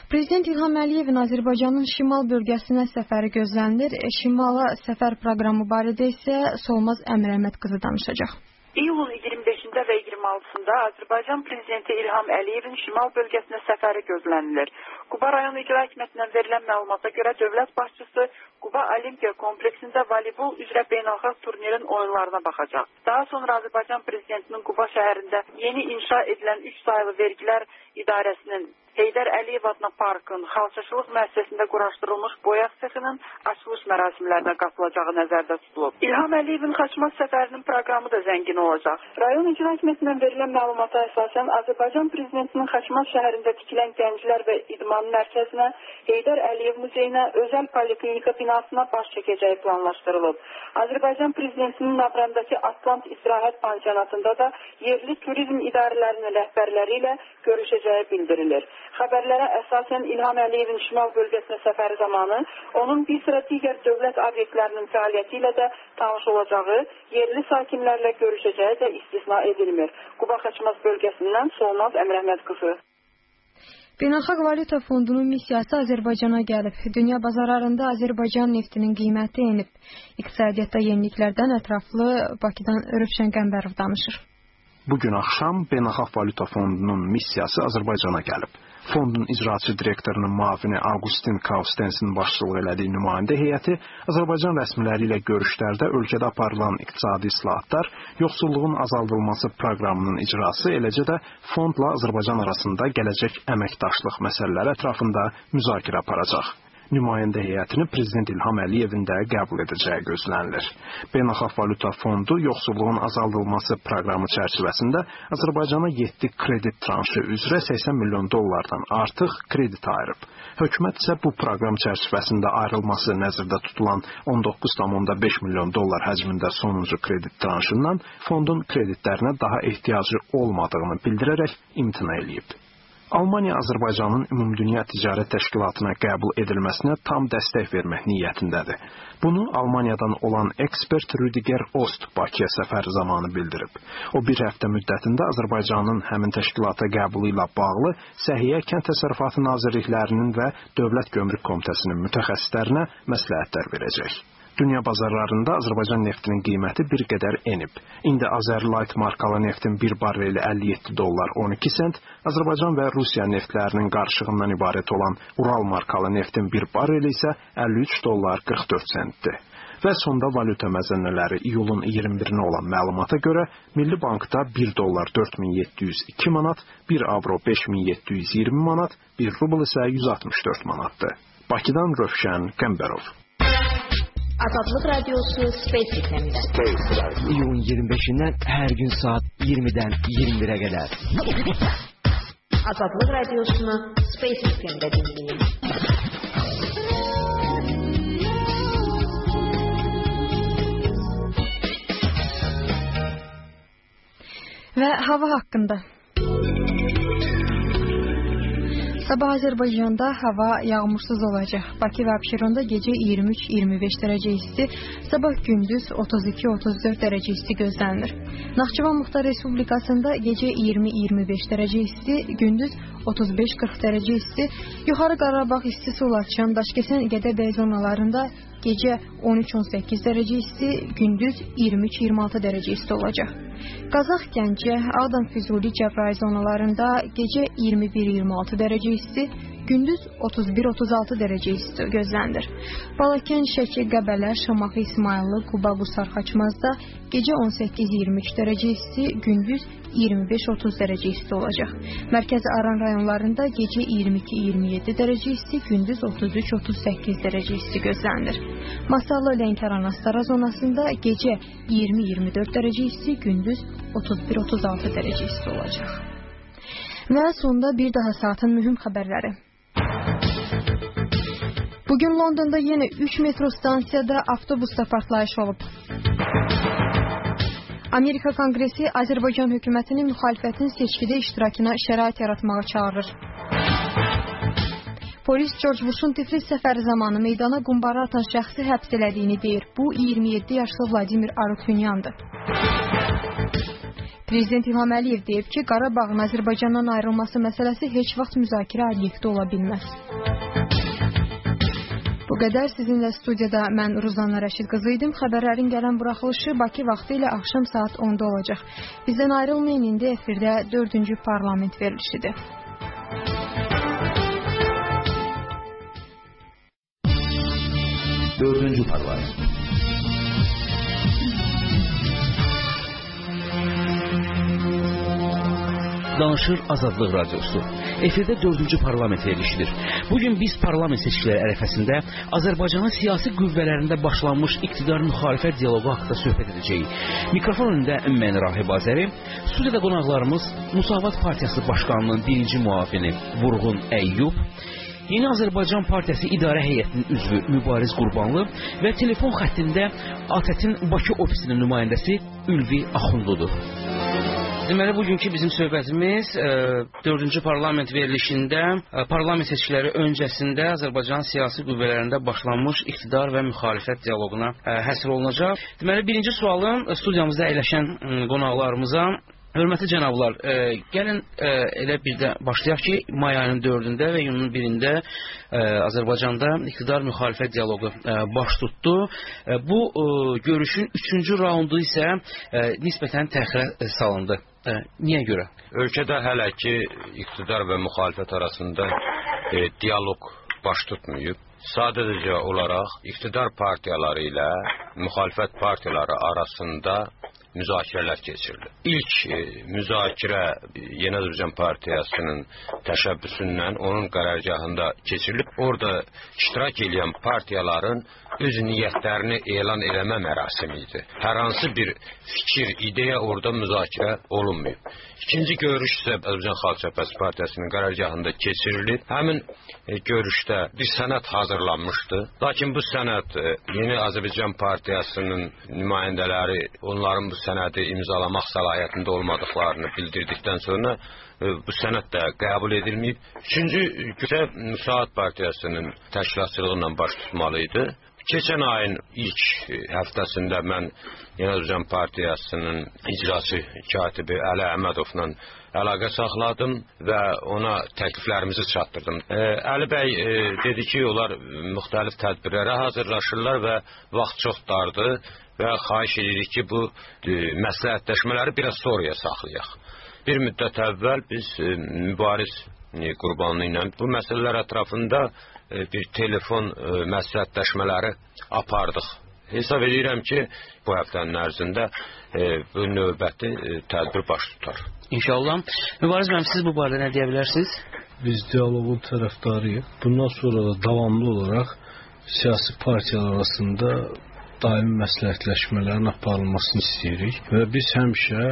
Prezident İlham Əliyevin Azərbaycanın şimal bölgəsinə səfəri gözlənilir. Şimala səfər proqramı barədə isə Solmaz Əmrəhmət qızı danışacaq. İyulun 25-də və 26-sında Azərbaycan Prezidenti İlham Əliyevin şimal bölgəsinə səfəri gözlənilir. Quba rayon icra hakimiyyətindən verilən məlumata görə dövlət başçısı Quba Olimpiya kompleksində voleybol üzrə beynəlxalq turnirin oyunlarına baxacaq. Daha sonra Azərbaycan Prezidentinin Quba şəhərində yeni inşa edilən 3 sayılı vergilər idarəsinin Heydər Əliyev adına parkın, xalçaçılıq müəssisəsində quraşdırılmış boyaq sexinin açılış mərasimlərinə qatılacağı nəzərdə tutulub. İlham Əliyevin Xaçmaz səfərinin proqramı da zəngin olacaq. Rayon icra hakimiyyətindən verilən məlumata əsasən Azərbaycan Prezidentinin Xaçmaz şəhərində tikilən gənclər və idman mərkəzinə, Heydər Əliyev muzeyinə, özəl poliklinika binasına baş çəkəcəyi planlaşdırılıb. Azərbaycan Prezidentinin Navramdakı Atlant İstirahət Pansionatında da yerli turizm idarələrinin rəhbərləri ilə görüşəcəyi bildirilir. Xəbərlərə əsasən İlham Əliyevin şimal bölgəsinə səfəri zamanı onun bir sıra digər dövlət obyektlərinin fəaliyyəti ilə də tanış olacağı, yerli sakinlərlə görüşəcəyi də istisna edilmir. Quba Xaçmaz bölgəsindən Solmaz Əmrəhmət qızı. Beynəlxalq Valyuta Fondunun missiyası Azərbaycana gəlib. Dünya bazarlarında Azərbaycan neftinin qiyməti enib. İqtisadiyyatda yeniliklərdən ətraflı Bakıdan Rövşən Qəmbərov danışır. Bugün axşam Beynəlxalq Valyuta Fondunun missiyası Azərbaycana gəlib. Fondun icraçı direktorunun müavini Augustin Kaustensin başçılıq elədiyi nümayəndə heyəti Azərbaycan rəsmiləri ilə görüşlərdə ölkədə aparılan iqtisadi islahatlar, yoxsulluğun azaldılması proqramının icrası, eləcə də fondla Azərbaycan arasında gələcək əməkdaşlıq məsələləri ətrafında müzakirə aparacaq. Nümayəndə heyətini Prezident İlham Əliyevin də qəbul edəcəyi gözlənilir. Beynəlxalq Valyuta Fondu yoxsulluğun azaldılması proqramı çərçivəsində Azərbaycana 7 kredit tranşı üzrə 80 milyon dollardan artıq kredit ayırıb. Hökumət isə bu proqram çərçivəsində ayrılması nəzərdə tutulan 19,5 milyon dollar həcmində sonuncu kredit tranşından fondun kreditlərinə daha ehtiyacı olmadığını bildirərək imtina eləyib. Almaniya Azərbaycanın Ümumdünya Ticarət Təşkilatına qəbul edilməsinə tam dəstək vermək niyyətindədir. Bunu Almaniyadan olan ekspert Rüdiger Ost Bakıya səfəri zamanı bildirib. O bir həftə müddətində Azərbaycanın həmin təşkilata qəbulu ilə bağlı Səhiyyə Kənd Təsərrüfatı Nazirliklərinin və Dövlət Gömrük Komitəsinin mütəxəssislərinə məsləhətlər verəcək. Dünya bazarlarında Azərbaycan neftinin qiyməti bir qədər enib. İndi Azerlight markalı neftin bir barreli 57 dollar 12 sent, Azərbaycan və Rusiya neftlərinin qarışığından ibarət olan Ural markalı neftin bir barreli isə 53 dollar 44 sentdir. Və sonda valyuta məzənələri iyulun 21-nə olan məlumata görə Milli Bankda 1 dollar 4702 manat, 1 avro 5720 manat, 1 rubl isə 164 manatdır. Bakıdan Rövşən Qəmbərov. Azadlıq Radiosu Space FM-də. İyulun 25-dən hər gün saat 20-dən 21-ə qədər. Azadlıq Radiosunu Space FM-də dinləyin. Və hava haqqında. Sabah Azərbaycanda hava yağmursuz olacaq. Bakı və Abşeronda gecə 23-25 dərəcə isti, sabah gündüz 32-34 dərəcə isti gözlənilir. Naxçıvan Muxtar Respublikasında gecə 20-25 dərəcə isti, gündüz 35-40 dərəcə isti, Yuxarı Qarabağ isti Sulaçan, Daşkəsən, Gədəbəy zonalarında gecə 13-18 dərəcə isti, gündüz 23-26 dərəcə isti olacaq. Qazax, Gəncə, Ağdam, Füzuli, Cəbrayıl zonalarında gecə 21-26 dərəcə isti, gündüz 31-36 dərəcə isti gözlənilir. Balakən, Şəki, Qəbələ, Şamaxı, İsmayıllı, Quba, Qusar, Xaçmazda gecə 18-23 dərəcə isti, gündüz 25-30 dərəcə isti olacaq. Mərkəzi Aran rayonlarında gecə 22-27 dərəcə isti, gündüz 33-38 dərəcə isti gözlənilir. Masallı, Lənkəran, Astara zonasında gecə 20-24 dərəcə isti, gündüz 31-36 dərəcə isti olacaq. Və sonda bir daha saatın mühüm xəbərləri. Bugün Londonda yenə 3 metro stansiyada avtobusda partlayış olub. Amerika Konqresi Azərbaycan hökumətini müxalifətin seçkidə iştirakına şərait yaratmağa çağırır. Polis George Bush'un Tiflis səfəri zamanı meydana qumbara atan şəxsi həbs elədiyini deyir. Bu 27 yaşlı Vladimir Arutyunyandır. Prezident İlham Əliyev deyib ki, Qarabağın Azərbaycandan ayrılması məsələsi heç vaxt müzakirə obyektə ola bilməz. Bu qədər. Sizinlə studiyada mən Ruzanna Rəşid qızı idim. Xəbərlərin gələn buraxılışı Bakı vaxtı ilə axşam saat 10-da olacaq. Bizdən ayrılmayın, indi efirdə 4-cü parlament verilişidir. Dördüncü parlament. Danışır Azadlıq Radyosu. Efirdə 4-cü parlament verilişidir. Bugün biz parlament seçkiləri ərəfəsində Azərbaycanın siyasi qüvvələrində başlanmış iqtidar müxalifət dialoqu haqqında söhbət edəcəyik. Mikrofon önündə mən Rahib Azəri, studiyada qonaqlarımız Müsavat Partiyası Başqanlığının birinci müavini Vurğun Əyyub, Yeni Azərbaycan Partiyası İdarə Heyətinin üzvü Mübariz Qurbanlı və telefon xəttində ATƏT-in Bakı ofisinin nümayəndəsi Ülvi Axundudur. Deməli, bugünkü bizim söhbətimiz 4-cü parlament verilişində parlament seçkiləri öncəsində Azərbaycan siyasi qüvvələrində başlanmış iqtidar və müxalifət dialoquna həsr olunacaq. Deməli, birinci sualım studiyamızda əyləşən qonaqlarımıza. Hörmətli cənablar, gəlin elə bir də başlayaq ki, may ayının 4-də və iyunun 1-də Azərbaycanda iqtidar müxalifət dialoqu baş tutdu. Bu görüşün 3-cü raundu isə nisbətən təxirə salındı. Niyə görə? Ölkədə hələ ki iqtidar və müxalifət arasında dialoq baş tutmayıb. Sadəcə olaraq iqtidar partiyaları ilə müxalifət partiyaları arasında müzakirələr keçirildi. İlk müzakirə Yeni Azərbaycan Partiyasının təşəbbüsündən onun qərargahında keçirilib. Orada iştirak edən partiyaların öz niyyətlərini elan eləmə mərasimi idi. Hər hansı bir fikir, ideya orada müzakirə olunmayıb. İkinci görüş isə Azərbaycan Xalq Cəbhəsi Partiyasının qərargahında keçirilib. Həmin görüşdə bir sənəd hazırlanmışdı. Lakin bu sənəd Yeni Azərbaycan Partiyasının nümayəndələri onların bu sənədi imzalamaq səlahiyyətində olmadıqlarını bildirdikdən sonra bu sənəd də qəbul edilməyib. Üçüncü gündə Müsavat Partiyasının təşkilatçılığı ilə baş tutmalı idi. Keçən ayın ilk həftəsində mən Yeni Azərbaycan Partiyasının icraçı katibi Əli Əhmədovla əlaqə saxladım və ona təkliflərimizi çatdırdım. Əli bəy dedi ki, onlar müxtəlif tədbirlərə hazırlaşırlar və vaxt çox dardır və xahiş edirik ki, bu məsləhətləşmələri biraz sonraya saxlayaq. Bir müddət əvvəl biz Mübariz Qurbanlı ilə bu məsələlər ətrafında bir telefon məsləhətləşmələri apardıq. Hesab edirəm ki, bu həftənin ərzində bu növbəti tədbir baş tutar. İnşallah. Mübariz müəllim, siz bu barədə nə deyə bilərsiniz? Biz dialoqun tərəfdarıyıq. Bundan sonra da davamlı olaraq siyasi partiyalar arasında daimi məsləhətləşmələrin aparılmasını istəyirik və biz həmişə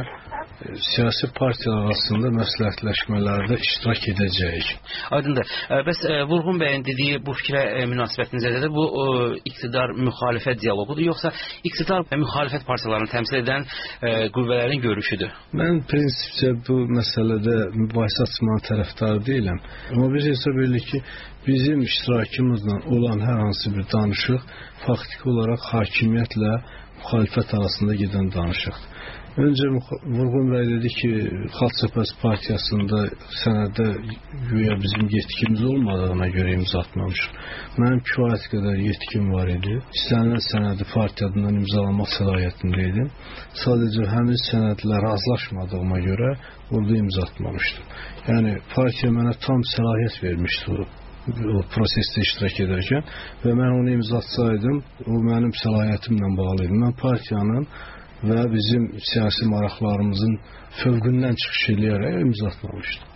siyasi partiyalar arasında məsləhətləşmələrdə iştirak edəcəyik. Aydındır. Bəs Vurğun bəyin dediyi bu fikrə münasibətiniz nədir? Bu iqtidar müxalifət dialoqudur, yoxsa iqtidar müxalifət partiyalarını təmsil edən qüvvələrin görüşüdür? Mən prinsipcə bu məsələdə mübahisə açmanın tərəfdarı deyiləm. Amma biz hesab edirik ki, bizim iştirakımızla olan hər hansı bir danışıq faktiki olaraq hakimiyyətlə müxalifət arasında gedən danışıqdır. Öncə Vurğun bəy dedi ki, Xalq Cəbhəsi Partiyasında sənədə güya bizim yetkimiz olmadığına görə imza atmamışıq. Mənim kifayət qədər yetkim var idi. İstənilən sənədi partiyadan imzalamaq səlahiyyətində idim. Sadəcə həmin sənədlə razılaşmadığıma görə orada imza atmamışdım. Yəni partiya mənə tam səlahiyyət vermişdi o prosesdə iştirak edərkən və mən onu imza atsaydım, o mənim səlahiyyətimlə bağlı idi. Mən partiyanın və bizim siyasi maraqlarımızın fövqündən çıxış eləyərək imza atmamışdım.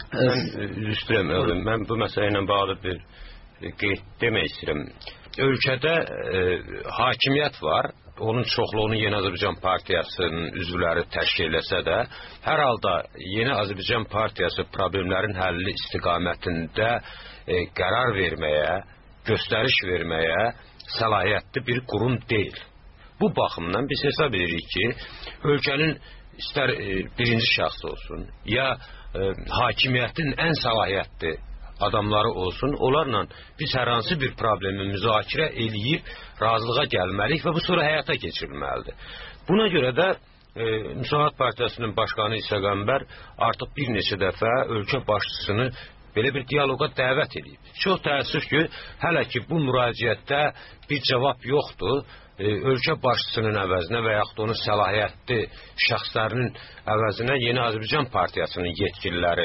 Mən bu məsələ ilə bağlı bir qeyd demək istəyirəm. Ölkədə hakimiyyət var. Onun çoxluğunu Yeni Azərbaycan Partiyasının üzvləri təşkil etsə də, hər halda Yeni Azərbaycan Partiyası problemlərin həlli istiqamətində qərar verməyə, göstəriş verməyə səlahiyyətli bir qurum deyil. Bu baxımdan biz hesab edirik ki, ölkənin istər birinci şəxs olsun, ya hakimiyyətin ən səlahiyyətli adamları olsun, onlarla biz hər hansı bir problemi müzakirə eləyib razılığa gəlməliyik və bu sonra həyata keçirilməlidir. Buna görə də Müsavat Partiyasının başqanı İsa Qəmbər artıq bir neçə dəfə ölkə başçısını belə bir diyaloqa dəvət edib. Çox təəssüf ki, hələ ki bu müraciətdə bir cavab yoxdur. Ölkə başçısının əvəzinə və yaxud onun səlahiyyətli şəxslərinin əvəzinə Yeni Azərbaycan Partiyasının yetkililəri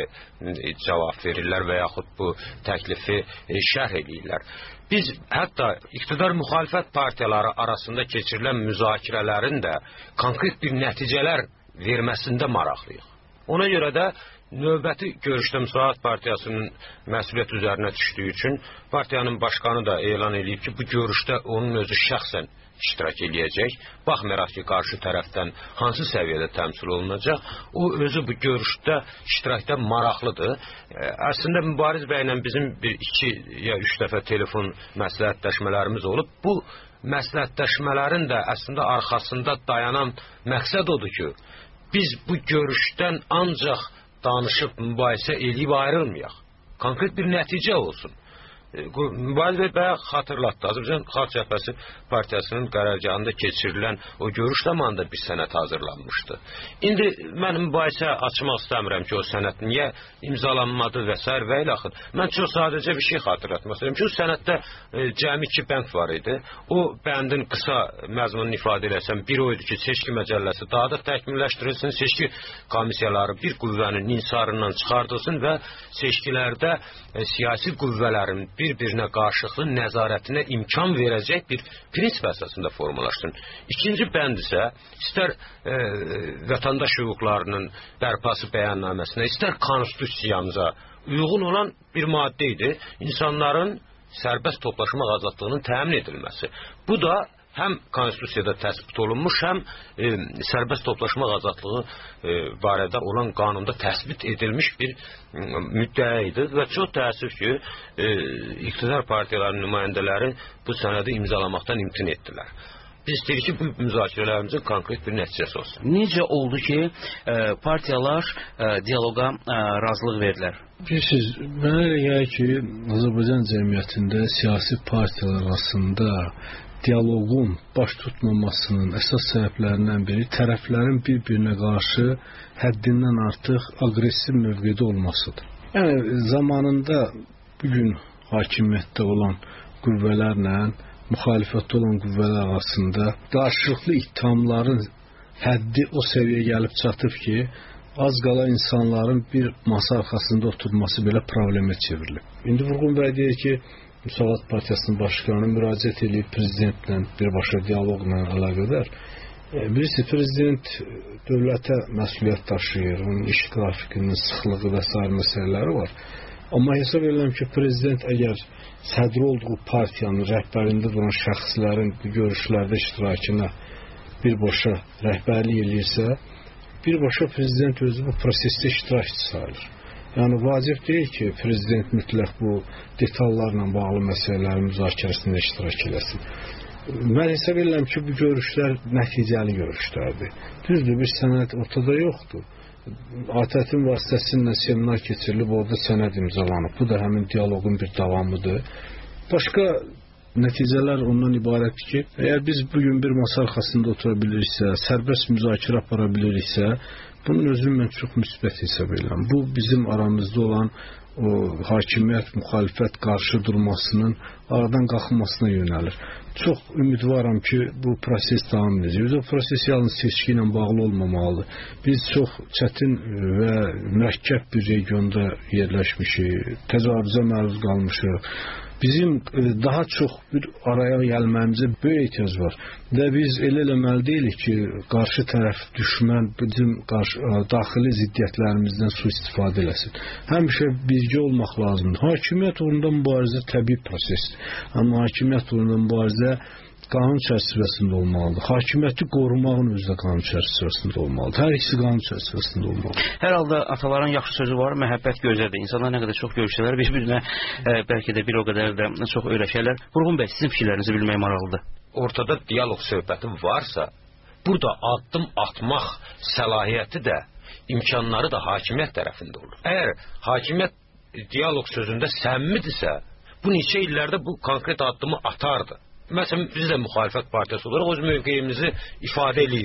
cavab verirlər və yaxud bu təklifi şərh edirlər. Biz hətta iqtidar müxalifət partiyaları arasında keçirilən müzakirələrin də konkret bir nəticələr verməsində maraqlıyıq. Ona görə də növbəti görüşdə Müsavat Partiyasının məsuliyyət üzərinə düşdüyü üçün partiyanın başqanı da elan edib ki, bu görüşdə onun özü şəxsən iştirak edəcək. Baxmayaraq ki, qarşı tərəfdən hansı səviyyədə təmsil olunacaq, o özü bu görüşdə iştirakda maraqlıdır. Əslində Mübariz bəylə bizim bir 2 ya 3 dəfə telefon məsləhətləşmələrimiz olub. Bu məsləhətləşmələrin də əslində arxasında dayanan məqsəd odur ki, biz bu görüşdən ancaq danışıb mübahisə eləyib ayrılmayaq. Konkret bir nəticə olsun. Mübariz bəy bayaq xatırlatdı. Azərbaycan Xalq Cəbhəsi Partiyasının qərargahında keçirilən o görüş zamanında bir sənəd hazırlanmışdı. İndi mən mübahisə açmaq istəmirəm ki, o sənəd niyə imzalanmadı və s. və ilə axır. Mən çox sadəcə bir şey xatırlatmaq istəyirəm ki, o sənəddə cəmi 2 bənd var idi. O bəndin qısa məzmununu ifadə eləsəm, bir o idi ki, seçki məcəlləsi daha da təkmilləşdirilsin, seçki komissiyaları bir qüvvənin insarından çıxardılsın və seçkilərdə siyasi qüvvələrin bir-birinə qarşılıqlı nəzarətinə imkan verəcək bir prinsip əsasında formalaşsın. İkinci bənd isə istər vətəndaş hüquqlarının bərpası bəyannaməsinə, istər konstitusiyamıza uyğun olan bir maddə idi. İnsanların sərbəst toplaşmaq azadlığının təmin edilməsi. Bu da həm konstitusiyada təsbit olunmuş, həm sərbəst toplaşmaq azadlığı barədə olan qanunda təsbit edilmiş bir müddəa idi və çox təəssüf ki, iqtidar partiyalarının nümayəndələri bu sənədi imzalamaqdan imtin etdilər. Biz istəyirik ki, bu müzakirələrimizin konkret bir nəticəsi olsun. Necə oldu ki, partiyalar diyaloqa razılıq verdilər? Bilirsiniz, mənə elə gəlir ki, Azərbaycan cəmiyyətində siyasi partiyalar arasında diyaloqun baş tutmamasının əsas səbəblərindən biri tərəflərin bir-birinə qarşı həddindən artıq aqressiv mövqedə olmasıdır. Yəni, zamanında bugün hakimiyyətdə olan qüvvələrlə müxalifətdə olan qüvvələr arasında qarşılıqlı ittihamların həddi o səviyyəyə gəlib çatıb ki, az qala insanların bir masa arxasında oturması belə problemə çevrilib. İndi Vurğun bəy deyir ki, Müsavat Partiyasının başqanı müraciət edib prezidentlə birbaşa dialoqla əlaqədar. Bilirsiniz, prezident dövlətə məsuliyyət daşıyır, onun iş qrafikinin sıxlığı və s. məsələləri var. Amma hesab edirəm ki, prezident əgər sədri olduğu partiyanın rəhbərində duran şəxslərin görüşlərdə iştirakına birbaşa rəhbərlik edirsə, birbaşa prezident özü bu prosesdə iştirakçı sayılır. Yəni, vacib deyil ki, prezident mütləq bu detallarla bağlı məsələlərin müzakirəsində iştirak eləsin. Mən hesab edirəm ki, bu görüşlər nəticəli görüşlərdir. Düzdür, bir sənəd ortada yoxdur. ATƏT-in vasitəsilə seminar keçirilib, orada sənəd imzalanıb. Bu da həmin diyaloqun bir davamıdır. Başqa nəticələr ondan ibarətdir ki, əgər biz bugün bir masa arxasında otura biliriksə, sərbəst müzakirə apara biliriksə, bunun özünü mən çox müsbət hesab edirəm. Bu, bizim aramızda olan o hakimiyyət, müxalifət qarşı durmasının aradan qalxmasına yönəlir. Çox ümidvaram ki, bu proses davam edəcək. O proses yalnız seçki ilə bağlı olmamalıdır. Biz çox çətin və mürəkkəb bir regionda yerləşmişik, təcavüzə məruz qalmışıq. Bizim daha çox bir araya gəlməyimizə böyük ehtiyac var. Və biz elə eləməli deyilik ki, qarşı tərəf düşmən bizim daxili ziddiyyətlərimizdən sui-istifadə eləsin. Həmişə birgə olmaq lazımdır. Hakimiyyət uğrunda mübarizə təbii prosesdir. Amma hakimiyyət uğrunda mübarizə qanun çərçivəsində olmalıdır. Hakimiyyəti qorumağın özü də qanun çərçivəsində olmalıdır. Hər ikisi qanun çərçivəsində olmalıdır. Hər halda ataların yaxşı sözü var, məhəbbət gözədir. İnsanlar nə qədər çox görüşsələr, bir-birinə bəlkə də bir o qədər də çox öyrəşərlər. Vurğun bəy, sizin fikirlərinizi bilmək maraqlıdır. Ortada diyaloq söhbəti varsa, burada addım atmaq səlahiyyəti də, imkanları da hakimiyyət tərəfində olur. Əgər hakimiyyət diyaloq sözündə səmimidirsə, bu neçə illərdə bu konkret addımı atardı. Məsələn, biz də müxalifət partiyası olaraq öz mövqeyimizi ifadə edirik.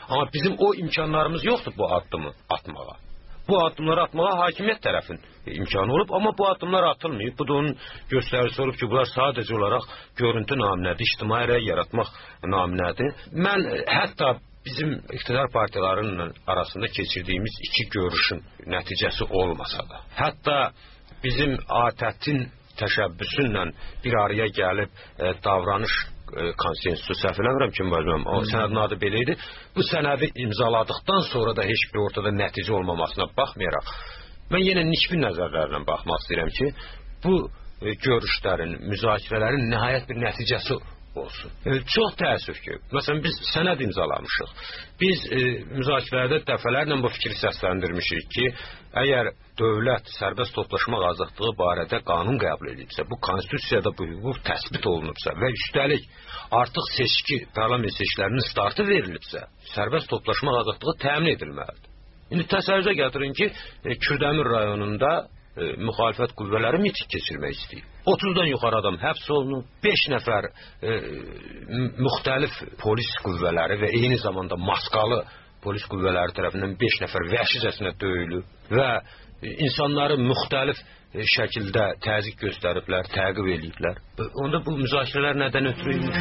Amma bizim o imkanlarımız yoxdur bu addımı atmağa. Bu addımları atmağa hakimiyyət tərəfin imkanı olub, amma bu addımlar atılmayıb. Bu da onun göstərisi olub ki, bunlar sadəcə olaraq görüntü naminədir, ictimai rəy yaratmaq naminədir. Mən hətta bizim iqtidar partiyalarının arasında keçirdiyimiz iki görüşün nəticəsi olmasa da, hətta bizim ATƏT-in təşəbbüsünlə bir araya gəlib davranış konsensusu səhv eləmirəm ki, o sənədin adı belə idi. Bu sənədi imzaladıqdan sonra da heç bir ortada nəticə olmamasına baxmayaraq, mən yenə nisbi nəzərlərlə baxmaq istəyirəm ki, bu görüşlərin, müzakirələrin nəhayət bir nəticəsi olsun. Çox təəssüf ki, məsələn, biz sənəd imzalamışıq. Biz müzakirələrdə dəfələrlə bu fikri səsləndirmişik ki, əgər dövlət sərbəst toplaşmaq azadlığı barədə qanun qəbul edibsə, bu konstitusiyada bu hüquq təsbit olunubsa və üstəlik artıq seçki, parlament seçkilərinin startı verilibsə, sərbəst toplaşmaq azadlığı təmin edilməlidir. İndi təsəvvürə gətirin ki, Kürdəmir rayonunda müxalifət qüvvələri miting keçirmək istəyir. 30-dan yuxarı adam həbs olunub, 5 nəfər müxtəlif polis qüvvələri və eyni zamanda maskalı polis qüvvələri tərəfindən 5 nəfər vəhşicəsinə döyülüb və insanları müxtəlif şəkildə təzyiq göstəriblər, təqib ediblər. Onda bu müzakirələr nədən ötürü imiş?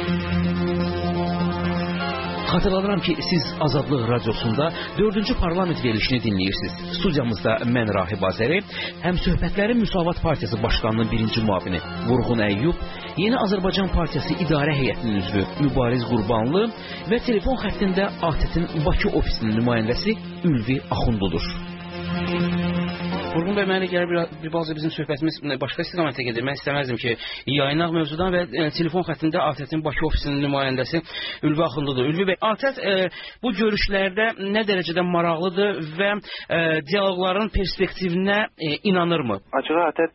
Xatırladıram ki, siz Azadlıq Radiosunda 4-cü parlament verilişini dinləyirsiniz. Studiyamızda mən Rahib Azəri, həm söhbətlərin Müsavat Partiyası Başqanının birinci müavini Vurğun Əyyub, Yeni Azərbaycan Partiyası İdarə Heyətinin üzvü Mübariz Qurbanlı və telefon xəttində ATƏT-in Bakı ofisinin nümayəndəsi Ülvi Axundudur. Vurğun bəy, mənə gəlir bir balaca bizim söhbətimiz başqa istiqamətə gedir. Mən istəməzdim ki, yayınaq mövzudan və telefon xəttində ATƏT-in Bakı ofisinin nümayəndəsi Ülvi Axundudur. Ülvi bəy, ATƏT bu görüşlərdə nə dərəcədə maraqlıdır və dialoqların perspektivinə inanırmı? Açığı ATƏT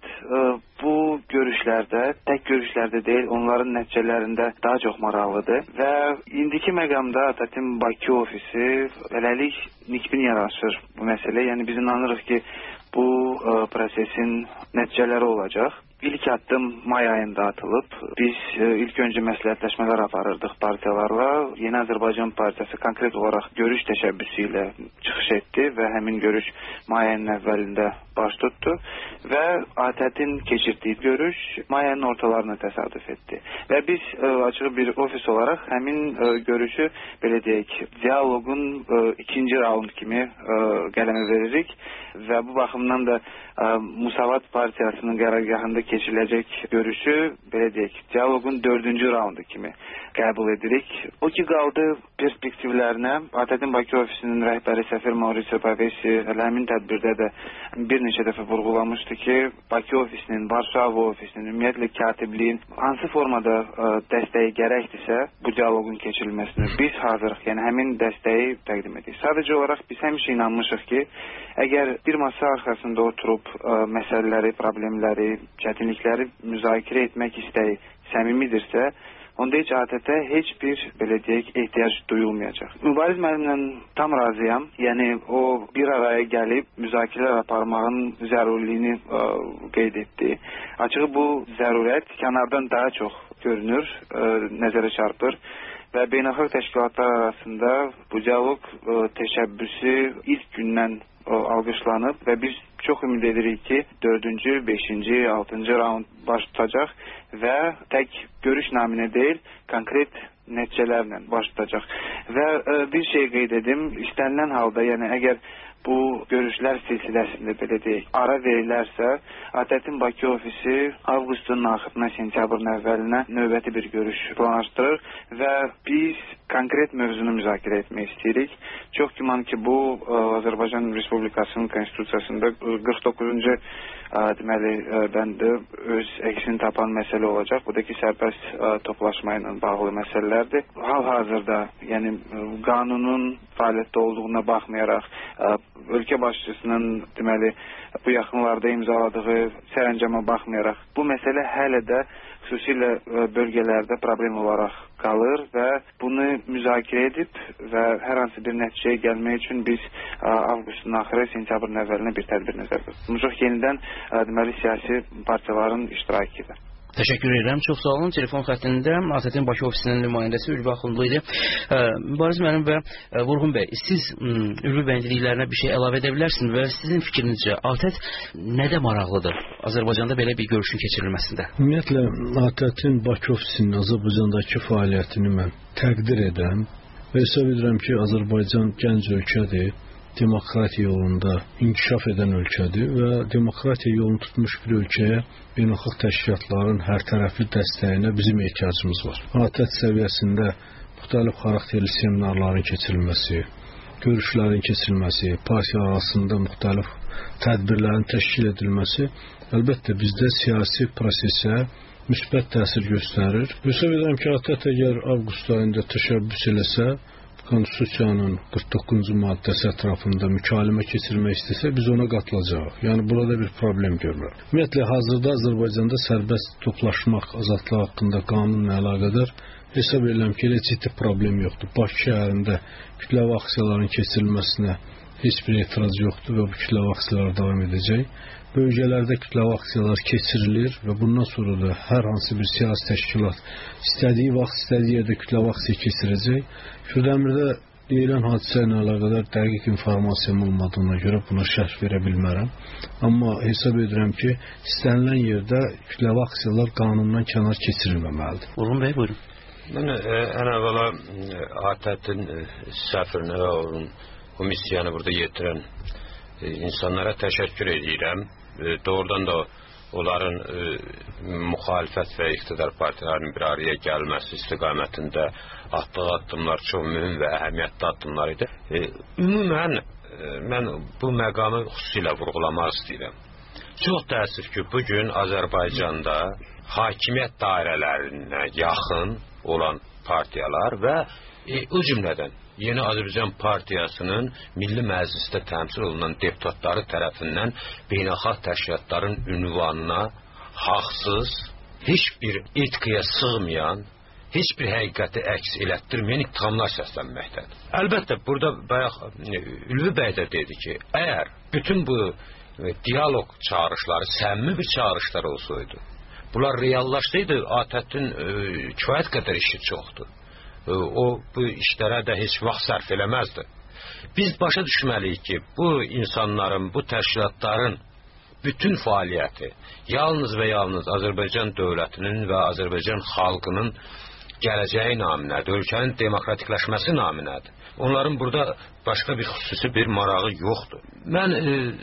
bu görüşlərdə, tək görüşlərdə deyil, onların nəticələrində daha çox maraqlıdır və indiki məqamda ATƏT-in Bakı ofisi hələlik nikbin yaraşır bu məsələ. Yəni biz inanırıq ki, bu prosesin nəticələri olacaq. İlk addım may ayında atılıb. Biz ilk öncə məsləhətləşmələr aparırdıq partiyalarla. Yeni Azərbaycan Partiyası konkret olaraq görüş təşəbbüsü ilə çıxış etdi və həmin görüş may ayının əvvəlində baş tutdu və ATƏT-in keçirdiyi görüş may ayının ortalarına təsadüf etdi. Və biz açıq bir ofis olaraq həmin görüşü, belə deyək, dialoqun ikinci raund kimi qələmə veririk və bu baxımdan da Müsavat Partiyasının qərargahında keçiriləcək görüşü, belə deyək, dialoqun 4-cü raundu kimi qəbul edirik. O ki qaldı perspektivlərinə, ATƏT-in Bakı ofisinin rəhbəri Səfir Mauricio Pavesi həmin tədbirdə də bir neçə dəfə vurğulamışdı ki, Bakı ofisinin, Varşava ofisinin, ümumiyyətlə katibliyin hansı formada dəstəyi gərəkdirsə bu dialoqun keçirilməsinə biz hazırıq, yəni həmin dəstəyi təqdim edirik. Sadəcə olaraq biz həmişə inanmışıq ki, əgər bir masa arxasında oturub məsələləri, problemləri, çətinlikləri müzakirə etmək istəyi səmimidirsə, onda heç ATƏT-ə heç bir, belə deyək, ehtiyac duyulmayacaq. Mübariz müəllimlə tam razıyam. Yəni, o bir araya gəlib müzakirələr aparmağın zərurliyini qeyd etdi. Açığı bu zərurət kənardan daha çox görünür, nəzərə çarpır və beynəlxalq təşkilatlar arasında bu dialoq təşəbbüsü ilk gündən alqışlanıb və biz çox ümid edirik ki, 4-cü, 5-ci, 6-cı raund baş tutacaq və tək görüş naminə deyil, konkret nəticələrlə baş tutacaq. Və bir şey qeyd edim, istənilən halda, yəni əgər bu görüşlər silsiləsində, belə deyək, ara verilərsə, ATƏT-in Bakı ofisi avqustun axırına, sentyabrın əvvəlinə növbəti bir görüş planlaşdırır və biz konkret mövzunu müzakirə etmək istəyirik. Çox güman ki, bu Azərbaycan Respublikasının konstitusiyasında 49-cu deməli, bəndə öz əksini tapan məsələ olacaq. Bu da ki, sərbəst toplaşma ilə bağlı məsələlərdir. Hal-hazırda, yəni qanunun fəaliyyətdə olduğuna baxmayaraq, ölkə başçısının deməli bu yaxınlarda imzaladığı sərəncama baxmayaraq bu məsələ hələ də xüsusilə bölgələrdə problem olaraq qalır və bunu müzakirə edib və hər hansı bir nəticəyə gəlmək üçün biz avqustun axırı, sentyabrın əvvəlinə bir tədbir nəzərdə tutmuşuq. Yenidən deməli siyasi partiyaların iştirakı ilə. Təşəkkür edirəm. Çox sağ olun. Telefon xəttində ATƏT-in Bakı ofisinin nümayəndəsi Ülvi Axundlu idi. Mübariz müəllim və Vurğun bəy, siz Ülvi bəyin dediklərinə bir şey əlavə edə bilərsiniz və sizin fikrinizcə ATƏT nədə maraqlıdır Azərbaycanda belə bir görüşün keçirilməsində? Ümumiyyətlə ATƏT-in Bakı ofisinin Azərbaycandakı fəaliyyətini mən təqdir edirəm və hesab edirəm ki, Azərbaycan gənc ölkədir. Demokratiya yolunda inkişaf edən ölkədir və demokratiya yolunu tutmuş bir ölkəyə beynəlxalq təşkilatların hər tərəfli dəstəyinə bizim ehtiyacımız var. ATƏT səviyyəsində müxtəlif xarakterli seminarların keçirilməsi, görüşlərin keçirilməsi, partiya arasında müxtəlif tədbirlərin təşkil edilməsi əlbəttə bizdə siyasi prosesə müsbət təsir göstərir. Hesab edirəm ki, ATƏT əgər avqust ayında təşəbbüs eləsə, Konstitusiyanın 49-cu maddəsi ətrafında mükalimə keçirmək istəsə, biz ona qatılacağıq. Yəni, burada bir problem görmürəm. Ümumiyyətlə, hazırda Azərbaycanda sərbəst toplaşmaq azadlığı haqqında qanunla əlaqədar hesab edirəm ki, elə ciddi problem yoxdur. Bakı şəhərində kütləvi aksiyaların keçirilməsinə heç bir etiraz yoxdur və bu kütləvi aksiyalar davam edəcək. Bölgələrdə kütləvi aksiyalar keçirilir və bundan sonra da hər hansı bir siyasi təşkilat istədiyi vaxt, istədiyi yerdə kütləvi aksiya keçirəcək. Kürdəmirdə deyilən hadisə ilə əlaqədar dəqiq informasiyam olmadığına görə buna şərh verə bilmərəm. Amma hesab edirəm ki, istənilən yerdə kütləvi aksiyalar qanundan kənar keçirilməməlidir. Vurğun bəy, buyurun. Mən ən əvvəla ATƏT-in səfirinə və onun komissiyanı burada yetirən insanlara təşəkkür edirəm. Doğrudan da onların müxalifət və iqtidar partiyalarının bir araya gəlməsi istiqamətində atdığı addımlar çox mühüm və əhəmiyyətli addımlar idi. Ümumən, mən bu məqamı xüsusilə vurğulamaq istəyirəm. Çox təəssüf ki, bugün Azərbaycanda hakimiyyət dairələrinə yaxın olan partiyalar və o cümlədən Yeni Azərbaycan Partiyasının Milli Məclisdə təmsil olunan deputatları tərəfindən beynəlxalq təşkilatların ünvanına haqsız, heç bir etikaya sığmayan, heç bir həqiqəti əks elətdirməyən ittihamlar səslənməkdədir. Əlbəttə, burada bayaq Ülvi bəy də dedi ki, əgər bütün bu diyaloq çağrışları səmimi bir çağrışlar olsaydı, bunlar reallaşsaydı, ATƏT-in kifayət qədər işi çoxdur. O bu işlərə də heç vaxt sərf eləməzdi. Biz başa düşməliyik ki, bu insanların, bu təşkilatların bütün fəaliyyəti yalnız və yalnız Azərbaycan dövlətinin və Azərbaycan xalqının gələcəyi naminədir, ölkənin demokratikləşməsi naminədir. Onların burada başqa bir xüsusi bir marağı yoxdur. Mən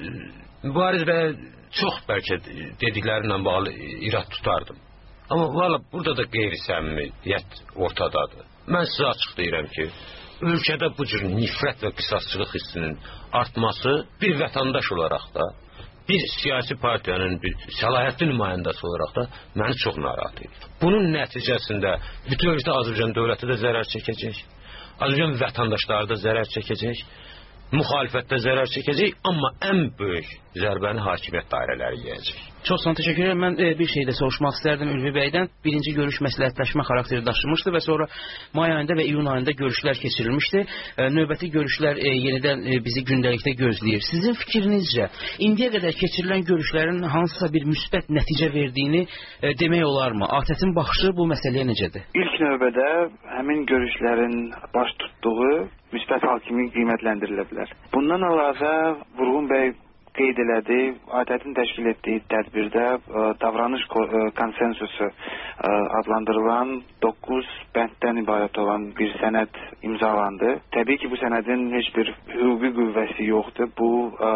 Mübariz bəy çox bəlkə dediklərimlə bağlı irad tutardım. Amma valla burada da qeyri-səmimiyyət ortadadır. Mən sizə açıq deyirəm ki, ölkədə bu cür nifrət və qisasçılıq hissinin artması bir vətəndaş olaraq da, bir siyasi partiyanın bir səlahiyyətli nümayəndəsi olaraq da məni çox narahat edir. Bunun nəticəsində bütövlükdə Azərbaycan dövləti də zərər çəkəcək, Azərbaycan vətəndaşları da zərər çəkəcək, müxalifətdə zərər çəkəcək, amma ən böyük zərbəni hakimiyyət dairələri yiyəcək. Çox sağ olun, təşəkkür edirəm. Mən bir şey də soruşmaq istərdim Ülvi bəydən. Birinci görüş məsləhətləşmə xarakteri daşımışdı və sonra may ayında və iyun ayında görüşlər keçirilmişdi. Növbəti görüşlər yenidən bizi gündəlikdə gözləyir. Sizin fikrinizcə, indiyə qədər keçirilən görüşlərin hansısa bir müsbət nəticə verdiyini demək olarmı? ATƏT-in baxışı bu məsələyə necədir? İlk növbədə həmin görüşlərin baş tutduğu müsbət hal kimi qiymətləndirilə bilər. Bundan əlavə Vurğun bəy qeyd elədi, ATƏT-in təşkil etdiyi tədbirdə davranış konsensusu adlandırılan 9 bənddən ibarət olan bir sənəd imzalandı. Təbii ki, bu sənədin heç bir hüquqi qüvvəsi yoxdur. Bu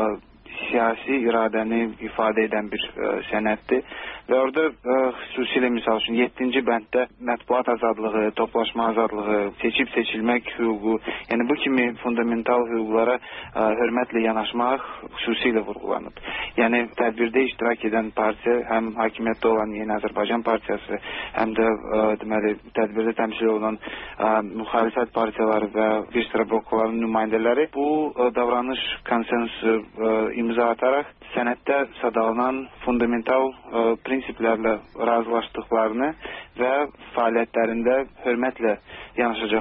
siyasi iradəni ifadə edən bir sənəddir. Və orada xüsusilə misal üçün 7-ci bənddə mətbuat azadlığı, toplaşma azadlığı, seçib seçilmək hüququ, yəni bu kimi fundamental hüquqlara hörmətlə yanaşmaq xüsusilə vurğulanıb. Yəni tədbirdə iştirak edən partiya həm hakimiyyətdə olan Yeni Azərbaycan Partiyası, həm də deməli tədbirdə təmsil olunan müxalifət partiyaları və bir sıra blokların nümayəndələri bu davranış konsensusu imza ataraq sənəddə sadalanan fundamental prinsiplərlə razılaşdıqlarını və fəaliyyətlərində hörmətlə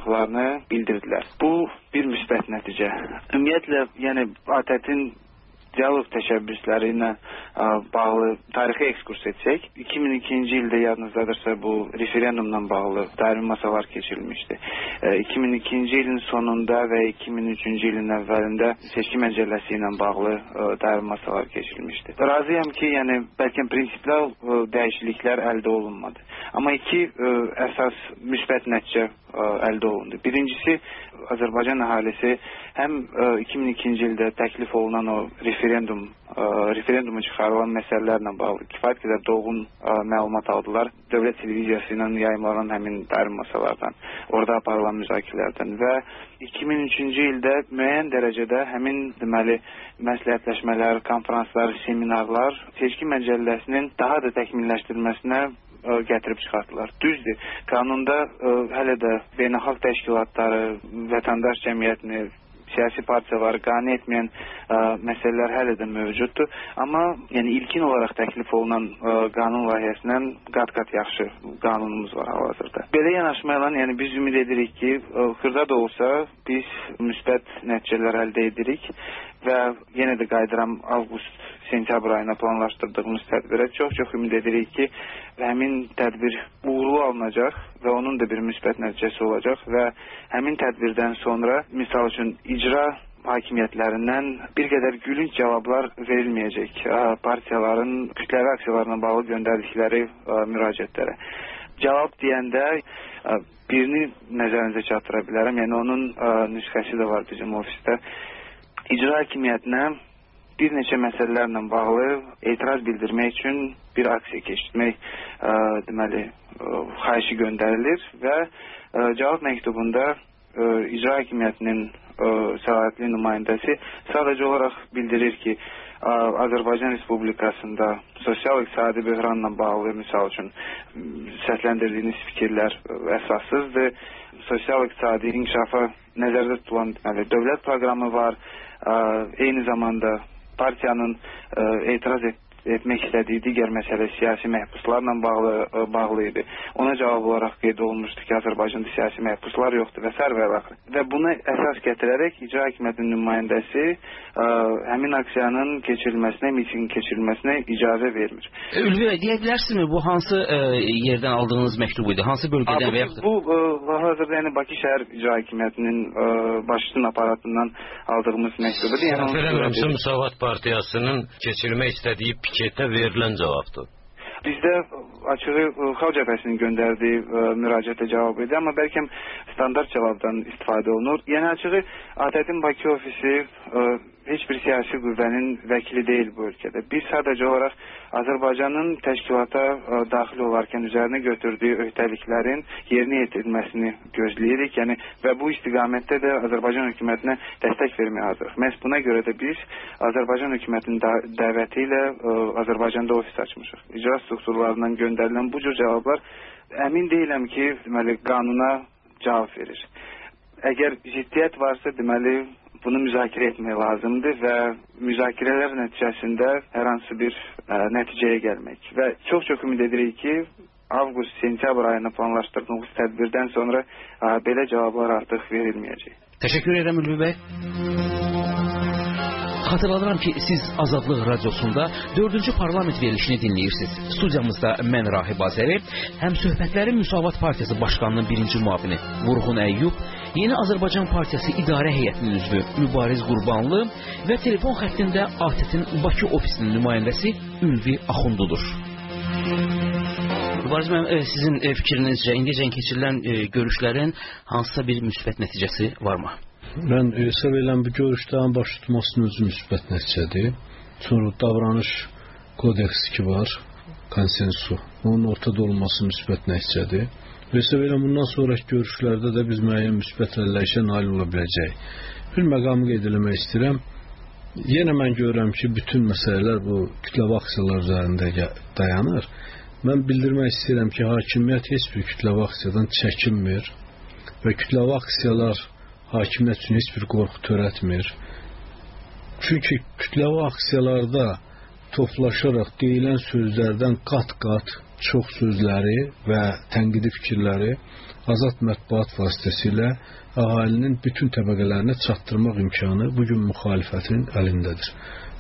yanaşacaqlarını bildirdilər. Bu bir müsbət nəticə. Ümumiyyətlə, yəni ATƏT-in dialoq təşəbbüsləri ilə bağlı tarixi ekskurs etsək, 2002-ci ildə yadınızdadırsa bu referendumla bağlı daimi masalar keçirilmişdi. 2002-ci ilin sonunda və 2003-cü ilin əvvəlində seçki məcəlləsi ilə bağlı daimi masalar keçirilmişdi. Razıyam ki, yəni bəlkə prinsiplər dəyişikliklər əldə olunmadı. Amma iki əsas müsbət nəticə əldə olundu. Birincisi, Azərbaycan əhalisi həm 2002-ci ildə təklif olunan o referendumu çıxarılan məsələlərlə bağlı kifayət qədər dolğun məlumat aldılar. Dövlət televiziyası ilə yayımlanan həmin daimi masalardan, orada aparılan müzakirələrdən və 2003-cü ildə müəyyən dərəcədə həmin deməli məsləhətləşmələr, konferanslar, seminarlar seçki məcəlləsinin daha da təkmilləşdirilməsinə gətirib çıxartdılar. Düzdür, qanunda hələ də beynəlxalq təşkilatları, vətəndaş cəmiyyətini, siyasi partiyaları qane etməyən məsələlər hələ də mövcuddur. Amma yəni ilkin olaraq təklif olunan qanun layihəsindən qat-qat yaxşı qanunumuz var hal-hazırda. Belə yanaşmayla yəni biz ümid edirik ki, xırda da olsa biz müsbət nəticələr əldə edirik və yenə də qayıdıram avqust-sentyabr ayına planlaşdırdığımız tədbirə çox ümid edirik ki, həmin tədbir uğurlu alınacaq və onun da bir müsbət nəticəsi olacaq və həmin tədbirdən sonra misal üçün icra hakimiyyətlərindən bir qədər gülünc cavablar verilməyəcək partiyaların kütləvi aksiyalarına bağlı göndərdikləri müraciətlərə. Cavab deyəndə birini nəzərinizə çatdıra bilərəm, yəni onun nüsxəsi də var bizim ofisdə. İcra hakimiyyətinə bir neçə məsələlərlə bağlı etiraz bildirmək üçün bir aksiya keçirmək deməli xahişi göndərilir və cavab məktubunda icra hakimiyyətinin səlahiyyətli nümayəndəsi sadəcə olaraq bildirir ki, Azərbaycan Respublikasında sosial-iqtisadi böhranla bağlı misal üçün səsləndirdiyiniz fikirlər əsassızdır. Sosial-iqtisadi inkişafa nəzərdə tutulan dövlət proqramı var. Eyni zamanda partiyanın etiraz etmək istədiyi digər məsələ siyasi məhbuslarla bağlı idi. Ona cavab olaraq qeyd olunmuşdu ki, Azərbaycanda siyasi məhbuslar yoxdur və s. Və buna əsas gətirərək icra hakimiyyətinin nümayəndəsi həmin aksiyanın keçirilməsinə, mitingin keçirilməsinə icazə vermir. Ülvi bəy, deyə bilərsinizmi bu hansı yerdən aldığınız məktub idi? Hansı bölgədən və yaxud? Bu hal-hazırda yəni Bakı şəhər icra hakimiyyətinin başçının aparatından aldığımız məktubudur. Səhv eləmirəmsə Müsavat Partiyasının keçirmək istədiyi piketə verilən cavabdır. Bizdə açığı Xalq Cəbhəsinin göndərdiyi müraciətə cavab idi, amma bəlkə standart cavabdan istifadə olunur. Yəni açığı ATƏT-in Bakı ofisi heç bir siyasi qüvvənin vəkili deyil bu ölkədə. Biz sadəcə olaraq Azərbaycanın təşkilata daxil olarkən üzərinə götürdüyü öhdəliklərin yerinə yetirilməsini gözləyirik. Yəni və bu istiqamətdə də Azərbaycan hökumətinə dəstək verməyə hazırıq. Məhz buna görə də biz Azərbaycan hökumətinin dəvəti ilə Azərbaycanda ofis açmışıq. İcra strukturlarından göndərilən bu cür cavablar əmin deyiləm ki, deməli qanuna cavab verir. Əgər ciddiyyət varsa, deməli bunu müzakirə etmək lazımdır və müzakirələr nəticəsində hər hansı bir nəticəyə gəlmək. Və çox ümid edirik ki, avqust-sentyabr ayına planlaşdırdığımız tədbirdən sonra belə cavablar artıq verilməyəcək. Təşəkkür edirəm Ülvi bəy. Xatırladıram ki, siz Azadlıq Radiosunda 4-cü parlament verilişini dinləyirsiniz. Studiyamızda mən Rahib Azəri, həm söhbətlərin Müsavat Partiyası Başqanının birinci müavini Vurğun Əyyub, Yeni Azərbaycan Partiyası İdarə Heyətinin üzvü Mübariz Qurbanlı və telefon xəttində ATƏT-in Bakı ofisinin nümayəndəsi Ülvi Axundudur. Mübariz müəllim, sizin fikrinizcə indicə keçirilən görüşlərin hansısa bir müsbət nəticəsi varmı? Mən hesab edirəm bu görüşlərin baş tutmasının özü müsbət nəticədir. Sonra davranış kodeksi ki var, konsensu, onun ortada olması müsbət nəticədir. Hesab edirəm bundan sonraki görüşlərdə də biz müəyyən müsbət həlləşə nail ola biləcək. Bir məqamı qeyd eləmək istəyirəm. Yenə mən görürəm ki, bütün məsələlər bu kütləvi aksiyalar üzərində dayanır. Mən bildirmək istəyirəm ki, hakimiyyət heç bir kütləvi aksiyadan çəkinmir və kütləvi aksiyalar hakimiyyət üçün heç bir qorxu törətmir. Çünki kütləvi aksiyalarda toplaşaraq deyilən sözlərdən qat-qat çox sözləri və tənqidi fikirləri azad mətbuat vasitəsilə əhalinin bütün təbəqələrinə çatdırmaq imkanı bugün müxalifətin əlindədir.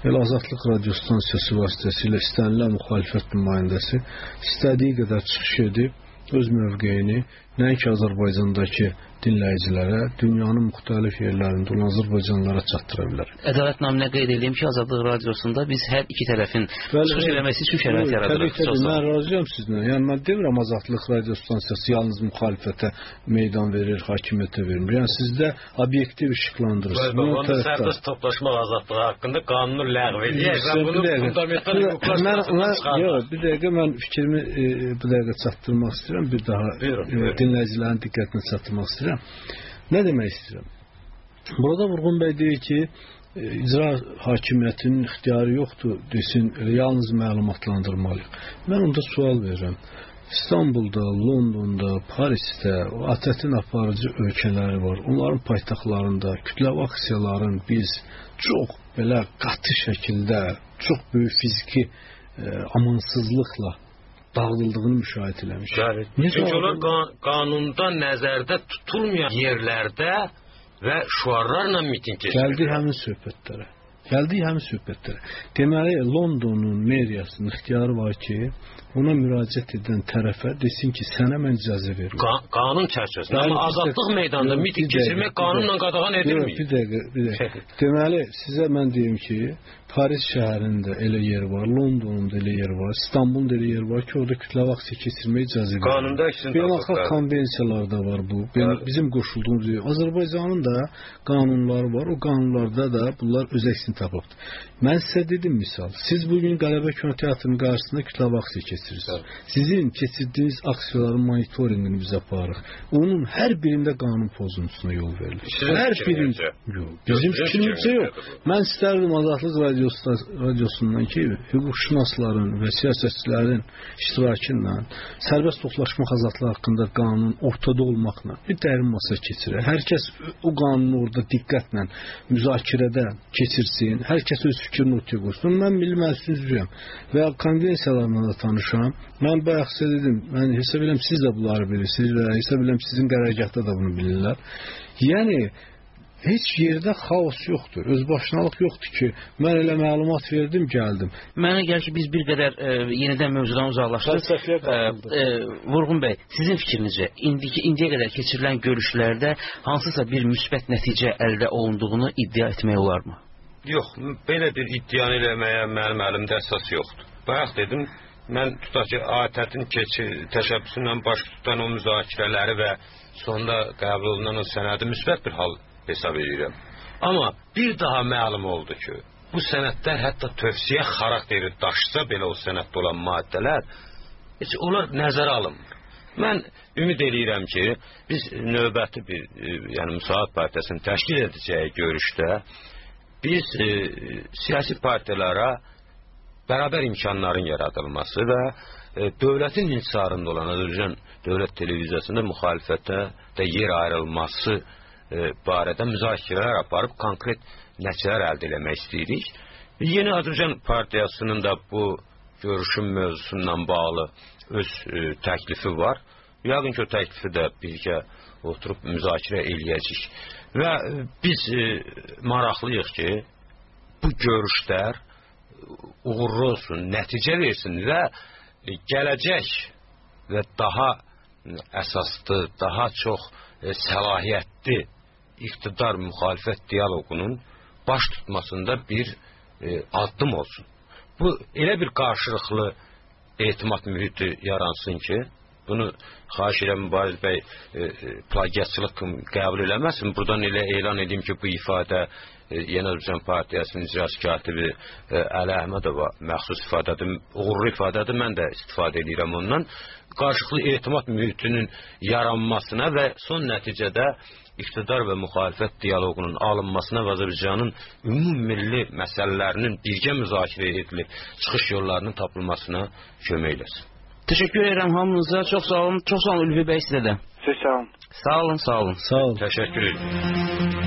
Elə Azadlıq radio stansiyası vasitəsilə istənilən müxalifət nümayəndəsi istədiyi qədər çıxış edib öz mövqeyini nəinki Azərbaycandakı dinləyicilərə, dünyanın müxtəlif yerlərində olan azərbaycanlılara çatdıra bilər. Ədalət naminə qeyd edeyim ki, Azadlıq radiosunda biz hər iki tərəfin çıxış eləməsi üçün şərait yaradırıq. Təbii, mən razıyam sizinlə. Yəni, mən demirəm Azadlıq radio stansiyası yalnız müxalifətə meydan verir, hakimiyyətə vermir. Yəni, sizdə obyektiv işıqlandırırsınız. Onda sərbəst toplaşmaq azadlığı haqqında qanunu ləğv edir. Bunu fundamental hüquqlar yox, bir dəqiqə mən fikrimi bu dəqiqə çatdırmaq istəyirəm. Bir daha dinləyicilərin diqqətinə çatdırmaq istəyirəm. Nə demək istəyirəm? Burada Vurğun bəy deyir ki, icra hakimiyyətinin ixtiyarı yoxdur, desin, yalnız məlumatlandırmalıyıq. Mən onda sual verirəm. İstanbulda, Londonda, Parisdə ATƏT-in aparıcı ölkələri var. Onların paytaxtlarında kütləvi aksiyaların biz çox belə qatı şəkildə, çox böyük fiziki amansızlıqla dağıldığını müşahidə eləmiş. Çünki onlar qanunda nəzərdə tutulmayan yerlərdə və şüarlarla miting keçirir. Gəldik həmin söhbətlərə. Deməli, Londonun meriyasının ixtiyarı var ki, ona müraciət edən tərəfə desin ki, sənə mən icazə verirəm. Qanun çərçivəsində. Amma azadlıq meydanında miting keçirmək qanunla qadağan edilmir. Bir dəqiqə. Deməli, sizə mən deyim ki, Paris şəhərində elə yer var, Londonunda elə yer var, İstanbulda elə yer var ki, orada kütləvi aksiya keçirməyə icazə verir. Qanunda əksini beynəlxalq konvensiyalarda var bu. Bizim qoşulduğumuz yer. Azərbaycanın da qanunları var. O qanunlarda da bunlar öz əksini tapıbdır. Mən sizə dedim misal. Siz bugün Qələbə Kinoteatrının qarşısında kütləvi aksiya keçirirsiniz. Sizin keçirdiyiniz aksiyaların monitorinqini biz aparırıq. Onun hər birində qanun pozuntusuna yol verilir. Hər birində. Bizim fikrimizcə yox. Mən istərdim Azadlıq radiosundan ki, hüquqşünasların və siyasətçilərin iştirakı ilə sərbəst toplaşmaq azadlığı haqqında qanun ortada olmaqla bir dərin masa keçirir. Hər kəs o qanunu orada diqqətlə müzakirədə keçirsin. Hər kəs öz fikrini ortaya qoysun. Mən Milli Məclisin üzvüyəm və konvensiyalarla da tanışam. Mən bayaq sizə dedim, mən hesab edirəm siz də bunları bilirsiniz və hesab edirəm sizin qərargahda da bunu bilirlər. Yəni heç yerdə xaos yoxdur, özbaşınalıq yoxdur ki, mən elə məlumat verdim, gəldim. Mənə gəlir ki, biz bir qədər yenidən mövzudan uzaqlaşdıq. Vurğun bəy, sizin fikrinizcə, indiyə qədər keçirilən görüşlərdə hansısa bir müsbət nəticə əldə olunduğunu iddia etmək olarmı? Yox, belə bir iddianı eləməyə mənim əlimdə əsas yoxdur. Bayaq dedim, mən tutaq ki, ATƏT-in təşəbbüsü ilə baş tutan o müzakirələri və sonunda qəbul olunan o sənədi müsbət bir hal hesab edirəm. Amma bir daha məlum oldu ki, bu sənədlər hətta tövsiyə xarakteri daşsa belə o sənəddə olan maddələr heç onlar nəzərə alınmır. Mən ümid edirəm ki, biz növbəti bir Müsavat Partiyasının təşkil edəcəyi görüşdə biz siyasi partiyalara bərabər imkanların yaradılması və dövlətin intisarında olan Azərbaycan Dövlət Televiziyasında müxalifətə də yer ayrılması barədə müzakirələr aparıb konkret nəticələr əldə eləmək istəyirik. Yeni Azərbaycan Partiyasının da bu görüşün mövzusundan bağlı öz təklifi var. Yəqin ki, o təklifi də birgə oturub müzakirə eləyəcək. Və biz maraqlıyıq ki, bu görüşlər uğurlu olsun, nəticə versin və gələcək və daha əsaslı, daha çox səlahiyyətli iqtidar müxalifət dialoqunun baş tutmasında bir addım olsun. Bu elə bir qarşılıqlı etimad mühiti yaransın ki, bunu xahiş edirəm Mübariz bəy plagiatçılıq qəbul eləməsin. Buradan elə elan edeyim ki, bu ifadə Yeni Azərbaycan Partiyasının icraçı katibi Əli Əhmədova məxsus ifadədir, uğurlu ifadədir, mən də istifadə edirəm ondan. Qarşılıqlı etimad mühitinin yaranmasına və son nəticədə iqtidar və müxalifət dialoqunun alınmasına və Azərbaycanın ümummilli məsələlərinin birgə müzakirə edilib çıxış yollarının tapılmasına kömək eləsin. Təşəkkür edirəm hamınıza. Çox sağ olun. Çox sağ olun Ülvi bəy sizə də. Siz sağ olun. Sağ olun, sağ olun. Sağ olun. Təşəkkür edirəm.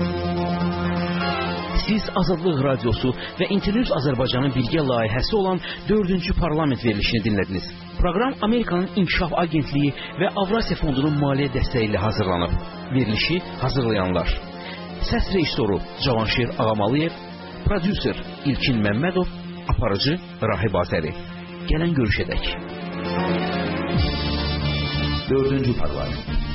Siz Azadlıq Radiosu və İnternews Azərbaycanın birgə layihəsi olan 4-cü parlament verilişini dinlədiniz. Proqram Amerikanın İnkişaf Agentliyi və Avrasiya Fondunun maliyyə dəstəyi ilə hazırlanıb. Verilişi hazırlayanlar: Səs rejissoru Cavanşir Ağamalıyev, prodüser İlkin Məmmədov, aparıcı Rahib Azəri. Gələn görüşədək. 4-cü parlament.